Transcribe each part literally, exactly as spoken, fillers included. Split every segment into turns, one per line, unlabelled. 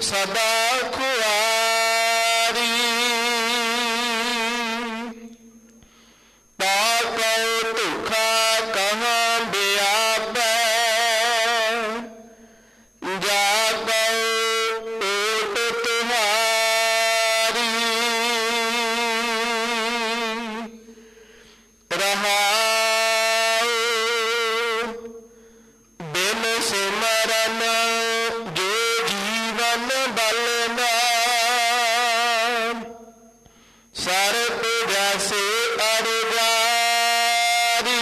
सदा खुआरी ताको दुखा कहाँ व्यापै जाको ओट तुम्हारी रहाओ बिन सिमरन जो जीवन बलना सर्प जैसे अरगारी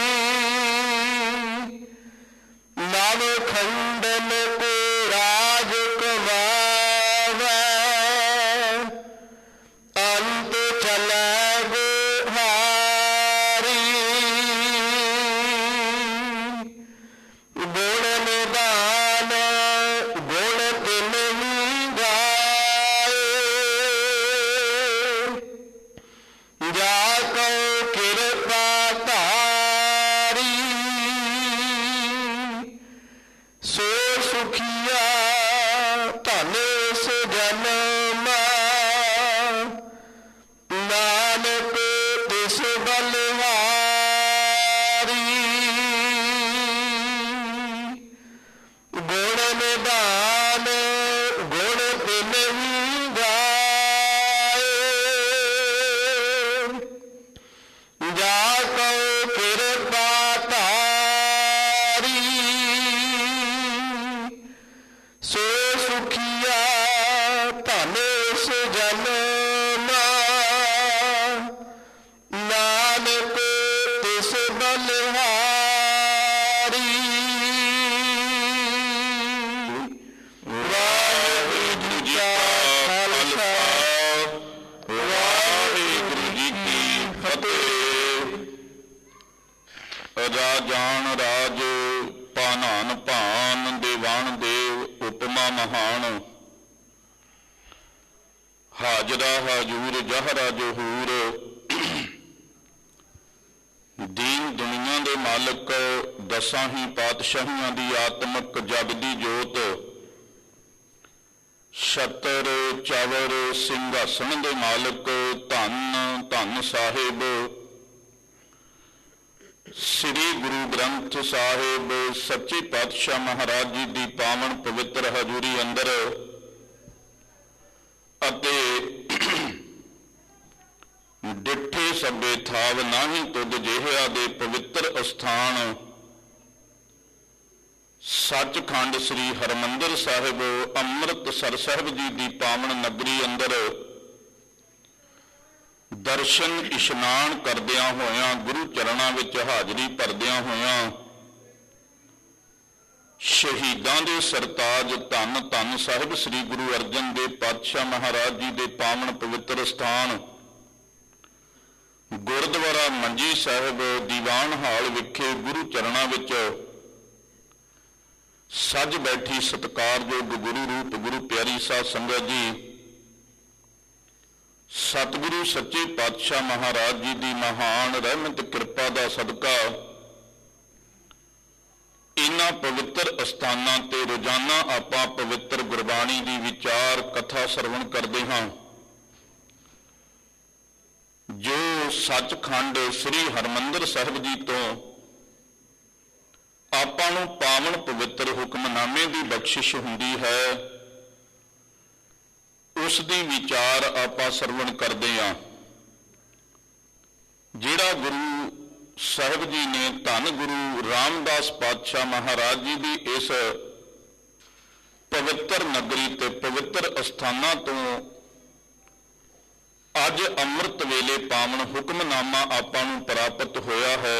नव खंडन को राज कमावै अंत चलै गुहारी गुण निदान गुण तिन्हीं गाए जाको कृपा धारी सो सुखिया धन इस जन्म नानक तिस बलिहारी गुण निदान गुण तिन्हीं गाए जाको कृपा धारी सो सुखिया धन इस जन्म नानक तिस बलिहारी वाहिगुरू जी का खालसा वाहिगुरू जी की फतेह। राजान राज पानान भान देवान देव उपमा महान हाजरा हाजूर जहरा जहूर दीन दुनिया दे मालक दसां ही पातशाहियां दी आत्मक जगदी जोत छतर चवर ਸਿੰਘਾਸਣ ਦੇ ਮਾਲਕ ਧੰਨ ਧੰਨ ਸਾਹਿਬ ਸ੍ਰੀ ਗੁਰੂ ਗ੍ਰੰਥ ਸਾਹਿਬ ਸੱਚੇ ਪਾਤਸ਼ਾਹ ਮਹਾਰਾਜ ਜੀ ਦੀ ਪਾਵਨ ਪਵਿੱਤਰ ਹਜ਼ੂਰੀ ਅੰਦਰ ਅਤੇ ਡਿੱਠੇ ਸਭੇ ਥਾਵ ਨਾਹੀਂ ਤੁਧ ਜਿਹਾ ਦੇ ਪਵਿੱਤਰ ਅਸਥਾਨ ਸੱਚਖੰਡ ਸ੍ਰੀ ਹਰਿਮੰਦਰ ਸਾਹਿਬ ਅੰਮ੍ਰਿਤਸਰ ਸਾਹਿਬ ਜੀ ਦੀ ਪਾਵਨ ਨਗਰੀ ਅੰਦਰ ਦਰਸ਼ਨ ਇਸ਼ਨਾਨ ਕਰਦਿਆਂ ਹੋਇਆਂ ਗੁਰੂ ਚਰਨਾਂ ਵਿੱਚ ਹਾਜ਼ਰੀ ਭਰਦਿਆਂ ਹੋਇਆਂ ਸ਼ਹੀਦਾਂ ਦੇ ਸਰਤਾਜ ਧੰਨ ਧੰਨ ਸਾਹਿਬ ਸ੍ਰੀ ਗੁਰੂ ਅਰਜਨ ਦੇਵ ਪਾਤਸ਼ਾਹ ਮਹਾਰਾਜ ਜੀ ਦੇ ਪਾਵਨ ਪਵਿੱਤਰ ਸਥਾਨ ਗੁਰਦੁਆਰਾ ਮੰਜੀ ਸਾਹਿਬ ਦੀਵਾਨ ਹਾਲ ਵਿਖੇ ਗੁਰੂ ਚਰਨਾਂ ਵਿੱਚ ਸੱਜ ਬੈਠੀ ਸਤਿਕਾਰਯੋਗ ਗੁਰੂ ਰੂਪ ਗੁਰੂ ਪਿਆਰੀ ਸਾਧ ਸੰਗਤ ਜੀ ਸਤਿਗੁਰੂ ਸੱਚੇ ਪਾਤਸ਼ਾਹ ਮਹਾਰਾਜ ਜੀ ਦੀ ਮਹਾਨ ਰਹਿਮਤ ਕਿਰਪਾ ਦਾ ਸਦਕਾ ਇਨ੍ਹਾਂ ਪਵਿੱਤਰ ਅਸਥਾਨਾਂ ਤੇ ਰੋਜ਼ਾਨਾ ਆਪਾਂ ਪਵਿੱਤਰ ਗੁਰਬਾਣੀ ਦੀ ਵਿਚਾਰ ਕਥਾ ਸਰਵਣ ਕਰਦੇ ਹਾਂ ਜੋ ਸੱਚਖੰਡ ਸ੍ਰੀ ਹਰਿਮੰਦਰ ਸਾਹਿਬ ਜੀ ਤੋਂ ਆਪਾਂ ਨੂੰ ਪਾਵਨ ਪਵਿੱਤਰ ਹੁਕਮਨਾਮੇ ਦੀ ਬਖਸ਼ਿਸ਼ ਹੁੰਦੀ ਹੈ ਉਸ ਦੀ ਵਿਚਾਰ ਆਪਾਂ ਸਰਵਣ ਕਰਦੇ ਹਾਂ। ਜਿਹੜਾ ਗੁਰੂ ਸਾਹਿਬ ਜੀ ਨੇ ਧੰਨ ਗੁਰੂ ਰਾਮਦਾਸ ਪਾਤਸ਼ਾਹ ਮਹਾਰਾਜ ਜੀ ਦੀ ਇਸ ਪਵਿੱਤਰ ਨਗਰੀ ਤੇ ਪਵਿੱਤਰ ਅਸਥਾਨਾਂ ਤੋਂ ਅੱਜ ਅੰਮ੍ਰਿਤ ਵੇਲੇ ਪਾਵਨ ਹੁਕਮਨਾਮਾ ਆਪਾਂ ਨੂੰ ਪ੍ਰਾਪਤ ਹੋਇਆ ਹੈ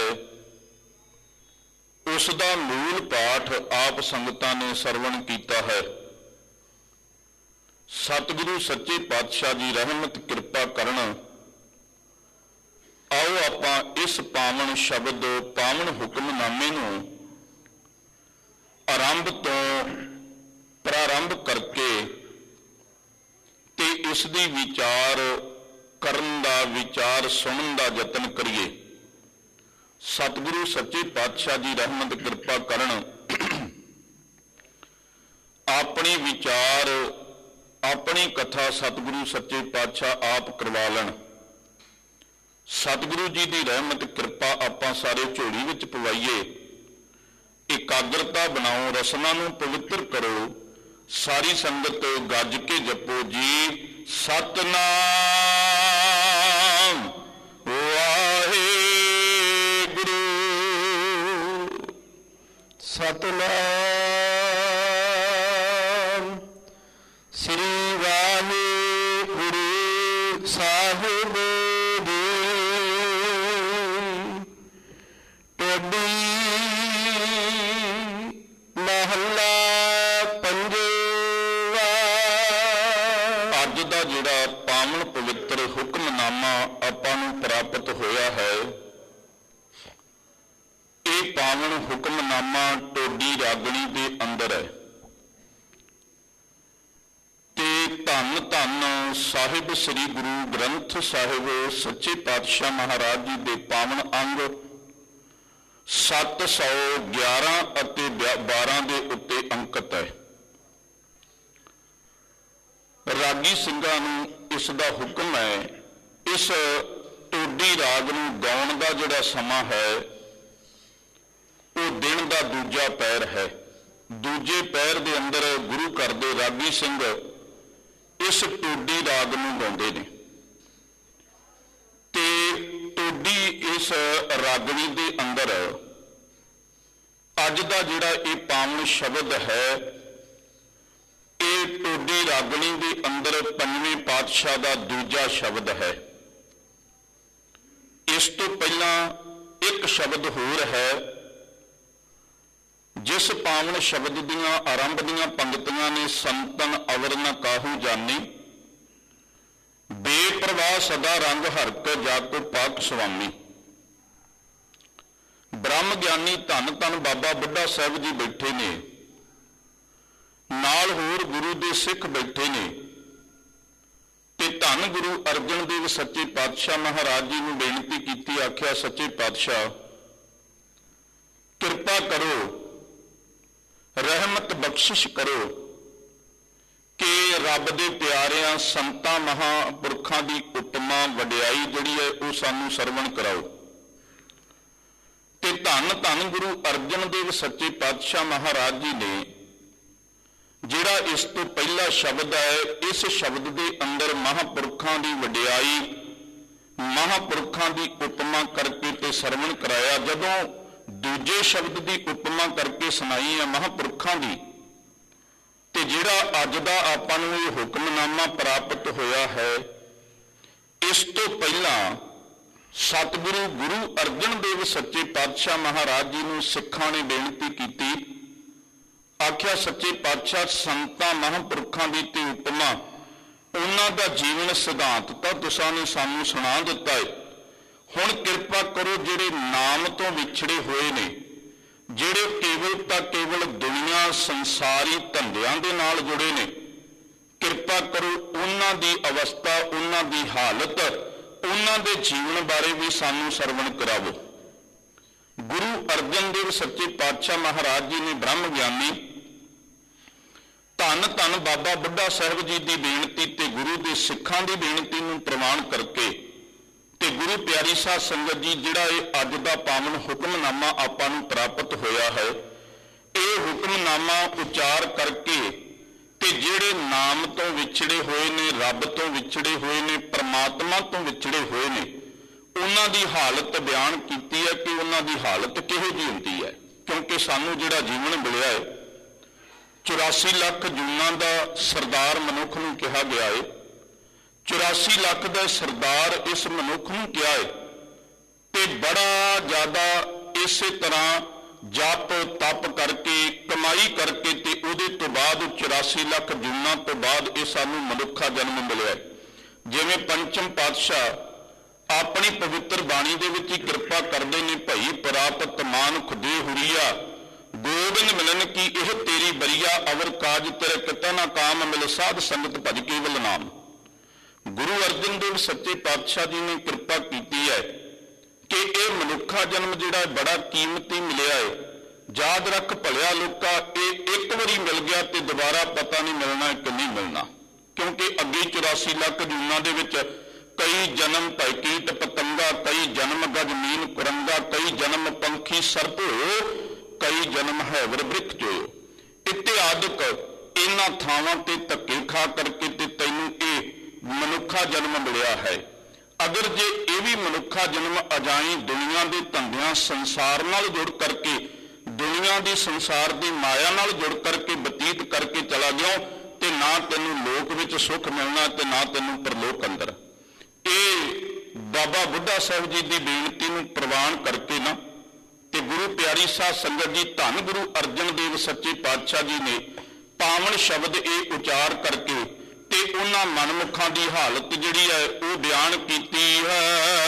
ਉਸ ਦਾ ਮੂਲ ਪਾਠ ਆਪ ਸੰਗਤਾਂ ਨੇ ਸਰਵਣ ਕੀਤਾ ਹੈ। ਸਤਿਗੁਰੂ ਸੱਚੇ ਪਾਤਸ਼ਾਹ ਜੀ ਰਹਿਮਤ ਕਿਰਪਾ ਕਰਨ। ਆਓ ਆਪਾਂ ਇਸ ਪਾਵਨ ਸ਼ਬਦ ਪਾਵਨ ਹੁਕਮਨਾਮੇ ਨੂੰ ਆਰੰਭ ਤੋਂ ਪ੍ਰਾਰੰਭ ਕਰਕੇ ਤੇ ਇਸ ਦੀ ਵਿਚਾਰ ਕਰਨ ਦਾ ਵਿਚਾਰ ਸੁਣਨ ਦਾ ਯਤਨ ਕਰੀਏ। ਸਤਿਗੁਰੂ ਸੱਚੇ ਪਾਤਸ਼ਾਹ ਜੀ ਰਹਿਮਤ ਕਿਰਪਾ ਕਰਨ। ਆਪਣੇ ਵਿਚਾਰ ਆਪਣੀ ਕਥਾ ਸਤਿਗੁਰੂ ਸੱਚੇ ਪਾਤਸ਼ਾਹ ਆਪ ਕਰਵਾ ਲੈਣ। ਸਤਿਗੁਰੂ ਜੀ ਦੀ ਰਹਿਮਤ ਕਿਰਪਾ ਆਪਾਂ ਸਾਰੇ ਝੋਲੀ ਵਿੱਚ ਪਵਾਈਏ। ਇਕਾਗਰਤਾ ਬਣਾਓ, ਰਸਨਾ ਨੂੰ ਪਵਿੱਤਰ ਕਰੋ। ਸਾਰੀ ਸੰਗਤ ਗੱਜ ਕੇ ਜਪੋ ਜੀ ਸਤਨਾਮ ਵਾਹਿਗੁਰੂ।
ਸਤਨਾਮ ਸ੍ਰੀ ਵਾਹਿਗੁਰੂ ਸਾਹਿਬ ਜੀ। ਟੋਡੀ ਮਹੱਲਾ ਪੰਜਵਾ।
ਅੱਜ ਦਾ ਜਿਹੜਾ ਪਾਵਨ ਪਵਿੱਤਰ ਹੁਕਮਨਾਮਾ ਆਪਾਂ ਨੂੰ ਪ੍ਰਾਪਤ ਹੋਇਆ ਹੈ, ਇਹ ਪਾਵਨ ਹੁਕਮਨਾਮਾ ਟੋਡੀ ਰਾਗਣੀ ਦੇ ਅੰਦਰ ਹੈ। ਤੇ ਧੰਨ ਧੰਨ ਸਾਹਿਬ ਸ੍ਰੀ ਗੁਰੂ ਗ੍ਰੰਥ ਸਾਹਿਬ ਸੱਚੇ ਪਾਤਸ਼ਾਹ ਮਹਾਰਾਜ ਜੀ ਦੇ ਪਾਵਨ ਅੰਗ ਸੱਤ ਸੌ ਗਿਆਰਾਂ ਅਤੇ ਬਾਰਾਂ ਦੇ ਉੱਤੇ ਅੰਕਿਤ ਹੈ। ਰਾਗੀ ਸਿੰਘਾਂ ਨੂੰ ਇਸ ਦਾ ਹੁਕਮ ਹੈ, ਇਸ ਟੋਡੀ ਰਾਗ ਨੂੰ ਗਾਉਣ ਦਾ ਜਿਹੜਾ ਸਮਾਂ ਹੈ ਉਹ ਦਿਨ ਦਾ ਦੂਜਾ ਪਹਿਰ ਹੈ। ਦੂਜੇ ਪਹਿਰ ਦੇ ਅੰਦਰ ਗੁਰੂ ਘਰ ਦੇ ਰਾਗੀ ਸਿੰਘ ਇਸ ਟੋਡੀ ਰਾਗ ਨੂੰ ਗਾਉਂਦੇ ਨੇ ਤੇ ਟੋਡੀ ਇਸ ਰਾਗਣੀ ਦੇ ਅੰਦਰ ਅੱਜ ਦਾ ਜਿਹੜਾ ਇਹ ਪਾਵਨ ਸ਼ਬਦ ਹੈ, ਇਹ ਟੋਡੀ ਰਾਗਣੀ ਦੇ ਅੰਦਰ ਪੰਜਵੇਂ ਪਾਤਸ਼ਾਹ ਦਾ ਦੂਜਾ ਸ਼ਬਦ ਹੈ। ਇਸ ਤੋਂ ਪਹਿਲਾਂ ਇੱਕ ਸ਼ਬਦ ਹੋਰ ਹੈ, ਜਿਸ ਪਾਵਨ ਸ਼ਬਦ ਦੀਆਂ ਆਰੰਭ ਦੀਆਂ ਪੰਕਤੀਆਂ ਨੇ ਸੰਤਨ ਅਵਰ ਨ ਕਾਹੂ ਜਾਨੀ, ਬੇਪਰਵਾਹ ਸਦਾ ਰੰਗ ਹਰਕ ਜਾ ਕੋ ਪਾਕ ਸੁਆਮੀ। ਬ੍ਰਹਮ ਗਿਆਨੀ ਧੰਨ ਧੰਨ ਬਾਬਾ ਬੁੱਢਾ ਸਾਹਿਬ ਜੀ ਬੈਠੇ ਨੇ, ਨਾਲ ਹੋਰ ਗੁਰੂ ਦੇ ਸਿੱਖ ਬੈਠੇ ਨੇ ਤੇ ਧੰਨ ਗੁਰੂ ਅਰਜਨ ਦੇਵ ਸੱਚੇ ਪਾਤਸ਼ਾਹ ਮਹਾਰਾਜ ਜੀ ਨੂੰ ਬੇਨਤੀ ਕੀਤੀ, ਆਖਿਆ ਸੱਚੇ ਪਾਤਸ਼ਾਹ ਕਿਰਪਾ ਕਰੋ, ਰਹਿਮਤ ਬਖਸ਼ਿਸ਼ ਕਰੋ ਕਿ ਰੱਬ ਦੇ ਪਿਆਰਿਆਂ ਸੰਤਾਂ ਮਹਾਂਪੁਰਖਾਂ ਦੀ ਉਤਮਾ ਵਡਿਆਈ ਜਿਹੜੀ ਹੈ ਉਹ ਸਾਨੂੰ ਸਰਵਣ ਕਰਾਓ। ਤੇ ਧੰਨ ਧੰਨ ਗੁਰੂ ਅਰਜਨ ਦੇਵ ਸੱਚੇ ਪਾਤਸ਼ਾਹ ਮਹਾਰਾਜ ਜੀ ਨੇ ਜਿਹੜਾ ਇਸ ਤੋਂ ਪਹਿਲਾ ਸ਼ਬਦ ਹੈ, ਇਸ ਸ਼ਬਦ ਦੇ ਅੰਦਰ ਮਹਾਂਪੁਰਖਾਂ ਦੀ ਵਡਿਆਈ, ਮਹਾਂਪੁਰਖਾਂ ਦੀ ਉਪਮਾ ਕਰਕੇ ਤੇ ਸਰਵਣ ਕਰਾਇਆ। ਜਦੋਂ ਦੂਜੇ ਸ਼ਬਦ ਦੀ ਉਪਮਾ ਕਰਕੇ ਸੁਣਾਈ ਹੈ ਮਹਾਂਪੁਰਖਾਂ ਦੀ, ਤੇ ਜਿਹੜਾ ਅੱਜ ਦਾ ਆਪਾਂ ਨੂੰ ਇਹ ਹੁਕਮਨਾਮਾ ਪ੍ਰਾਪਤ ਹੋਇਆ ਹੈ, ਇਸ ਤੋਂ ਪਹਿਲਾਂ ਸਤਿਗੁਰੂ ਗੁਰੂ ਅਰਜਨ ਦੇਵ ਸੱਚੇ ਪਾਤਸ਼ਾਹ ਮਹਾਰਾਜ ਜੀ ਨੂੰ ਸਿੱਖਾਂ ਨੇ ਬੇਨਤੀ ਕੀਤੀ, ਆਖਿਆ ਸੱਚੇ ਪਾਤਸ਼ਾਹ ਸੰਤਾਂ ਮਹਾਂਪੁਰਖਾਂ ਦੀ ਤੇ ਉਪਮਾ, ਉਹਨਾਂ ਦਾ ਜੀਵਨ ਸਿਧਾਂਤ ਤਾਂ ਤੁਸਾਂ ਨੇ ਸਾਨੂੰ ਸੁਣਾ ਦਿੱਤਾ ਹੈ। ਹੁਣ ਕਿਰਪਾ ਕਰੋ ਜਿਹੜੇ ਨਾਮ ਤੋਂ ਵਿਛੜੇ ਹੋਏ ਨੇ, ਜਿਹੜੇ ਕੇਵਲ ਤਾਂ ਕੇਵਲ ਦੁਨੀਆ ਸੰਸਾਰੀ ਧੰਦਿਆਂ ਦੇ ਨਾਲ ਜੁੜੇ ਨੇ, ਕਿਰਪਾ ਕਰੋ ਉਹਨਾਂ ਦੀ ਅਵਸਥਾ, ਉਹਨਾਂ ਦੀ ਹਾਲਤ, ਉਹਨਾਂ ਦੇ ਜੀਵਨ ਬਾਰੇ ਵੀ ਸਾਨੂੰ ਸਰਵਣ ਕਰਾਵੋ। ਗੁਰੂ ਅਰਜਨ ਦੇਵ ਸੱਚੇ ਪਾਤਸ਼ਾਹ ਮਹਾਰਾਜ ਜੀ ਨੇ ਬ੍ਰਹਮ ਗਿਆਨੀ ਧੰਨ ਧੰਨ ਬਾਬਾ ਬੁੱਢਾ ਸਾਹਿਬ ਜੀ ਦੀ ਬੇਨਤੀ ਤੇ ਗੁਰੂ ਦੇ ਸਿੱਖਾਂ ਦੀ ਬੇਨਤੀ ਨੂੰ ਪ੍ਰਵਾਨ ਕਰਕੇ ਤੇ ਗੁਰੂ ਪਿਆਰੀ ਸਾਧ ਸੰਗਤ ਜੀ ਜਿਹੜਾ ਇਹ ਅੱਜ ਦਾ ਪਾਵਨ ਹੁਕਮਨਾਮਾ ਆਪਾਂ ਨੂੰ ਪ੍ਰਾਪਤ ਹੋਇਆ ਹੈ, ਇਹ ਹੁਕਮਨਾਮਾ ਉਚਾਰ ਕਰਕੇ ਤੇ ਜਿਹੜੇ ਨਾਮ ਤੋਂ ਵਿਛੜੇ ਹੋਏ ਨੇ, ਰੱਬ ਤੋਂ ਵਿਛੜੇ ਹੋਏ ਨੇ, ਪਰਮਾਤਮਾ ਤੋਂ ਵਿਛੜੇ ਹੋਏ ਨੇ, ਉਹਨਾਂ ਦੀ ਹਾਲਤ ਬਿਆਨ ਕੀਤੀ ਹੈ ਕਿ ਉਹਨਾਂ ਦੀ ਹਾਲਤ ਕਿਹੋ ਜਿਹੀ ਹੁੰਦੀ ਹੈ। ਕਿਉਂਕਿ ਸਾਨੂੰ ਜਿਹੜਾ ਜੀਵਨ ਮਿਲਿਆ ਹੈ, ਚੁਰਾਸੀ ਲੱਖ ਜੂਨਾਂ ਦਾ ਸਰਦਾਰ ਮਨੁੱਖ ਨੂੰ ਕਿਹਾ ਗਿਆ ਹੈ, ਚੁਰਾਸੀ ਲੱਖ ਦਾ ਸਰਦਾਰ ਇਸ ਮਨੁੱਖ ਨੂੰ ਕਿਹਾ ਹੈ ਤੇ ਬੜਾ ਜ਼ਿਆਦਾ ਇਸੇ ਤਰ੍ਹਾਂ ਜਪ ਤਪ ਕਰਕੇ ਕਮਾਈ ਕਰਕੇ ਤੇ ਉਹਦੇ ਤੋਂ ਬਾਅਦ ਚੁਰਾਸੀ ਲੱਖ ਜੂਨਾਂ ਤੋਂ ਬਾਅਦ ਇਹ ਸਾਨੂੰ ਮਨੁੱਖਾ ਜਨਮ ਮਿਲਿਆ। ਜਿਵੇਂ ਪੰਚਮ ਪਾਤਸ਼ਾਹ ਆਪਣੀ ਪਵਿੱਤਰ ਬਾਣੀ ਦੇ ਵਿੱਚ ਹੀ ਕਿਰਪਾ ਕਰਦੇ ਨੇ, ਭਈ ਪ੍ਰਾਪਤ ਮਾਨੁਖ ਦੇ ਹੁਰੀਆ ਗੋਬਿੰਦ ਮਿਲਨ ਕੀ ਇਹ ਤੇਰੀ ਬਰੀਆ, ਅਵਰ ਕਾਜ ਤੇਰੇ ਕਿਤਾ ਨਾ ਕਾਮ ਮਿਲ ਸਾਧ ਸੰਗਤ ਭਜ ਕੇਵਲ ਨਾਮ। ਗੁਰੂ ਅਰਜਨ ਦੇਵ ਸੱਚੇ ਪਾਤਸ਼ਾਹ ਜੀ ਨੇ ਕਿਰਪਾ ਕੀਤੀ ਹੈ ਕਿ ਇਹ ਮਨੁੱਖਾ ਜਨਮ ਜਿਹੜਾ ਬੜਾ ਕੀਮਤੀ ਮਿਲਿਆ ਹੈ। ਯਾਦ ਰੱਖ ਭਲਿਆ ਲੋਕਾ, ਇਹ ਇੱਕ ਵਾਰੀ ਮਿਲ ਗਿਆ ਤੇ ਦੁਬਾਰਾ ਪਤਾ ਨਹੀਂ ਮਿਲਣਾ ਕਿ ਨਹੀਂ ਮਿਲਣਾ। ਕਿਉਂਕਿ ਅੱਗੇ ਚੁਰਾਸੀ ਲੱਖ ਜੂਨਾਂ ਦੇ ਵਿੱਚ ਕਈ ਜਨਮ ਭੈ ਕੀਟ ਪਤੰਗਾ, ਕਈ ਜਨਮ ਗਜ ਮੀਨ ਕੁਰੰਗਾ, ਕਈ ਜਨਮ ਪੰਖੀ ਸਰਪ ਹੋਇਓ, ਕਈ ਜਨਮ ਹੈਵਰ ਬ੍ਰਿਖ ਜੋਇਓ। ਇਤਿਆਦਿਕ ਇਹਨਾਂ ਥਾਵਾਂ ਤੇ ਧੱਕੇ ਖਾ ਕਰਕੇ ਤੇ ਤੈਨੂੰ ਇਹ ਮਨੁੱਖਾ ਜਨਮ ਮਿਲਿਆ ਹੈ। ਅਗਰ ਜੇ ਇਹ ਵੀ ਮਨੁੱਖਾ ਜਨਮ ਅਜਾਈ ਦੁਨੀਆ ਦੇ ਧੰਦਿਆਂ ਸੰਸਾਰ ਨਾਲ ਜੁੜ ਕਰਕੇ, ਦੁਨੀਆ ਦੀ ਸੰਸਾਰ ਦੀ ਮਾਇਆ ਨਾਲ ਜੁੜ ਕਰਕੇ ਬਤੀਤ ਕਰਕੇ ਚਲਾ ਗਿਆ, ਤੇ ਨਾ ਤੈਨੂੰ ਲੋਕ ਵਿੱਚ ਸੁੱਖ ਮਿਲਣਾ ਤੇ ਨਾ ਤੈਨੂੰ ਪਰਲੋਕ ਅੰਦਰ। ਇਹ ਬਾਬਾ ਬੁੱਢਾ ਸਾਹਿਬ ਜੀ ਦੀ ਬੇਨਤੀ ਨੂੰ ਪ੍ਰਵਾਨ ਕਰਕੇ ਨਾ ਤੇ ਗੁਰੂ ਪਿਆਰੀ ਸਾਧ ਸੰਗਤ ਜੀ, ਧੰਨ ਗੁਰੂ ਅਰਜਨ ਦੇਵ ਸੱਚੇ ਪਾਤਸ਼ਾਹ ਜੀ ਨੇ ਪਾਵਨ ਸ਼ਬਦ ਇਹ ਉਚਾਰ ਕਰਕੇ ਤੇ ਉਹਨਾਂ ਮਨਮੁਖਾਂ ਦੀ ਹਾਲਤ ਜਿਹੜੀ ਹੈ ਉਹ ਬਿਆਨ ਕੀਤੀ ਹੈ।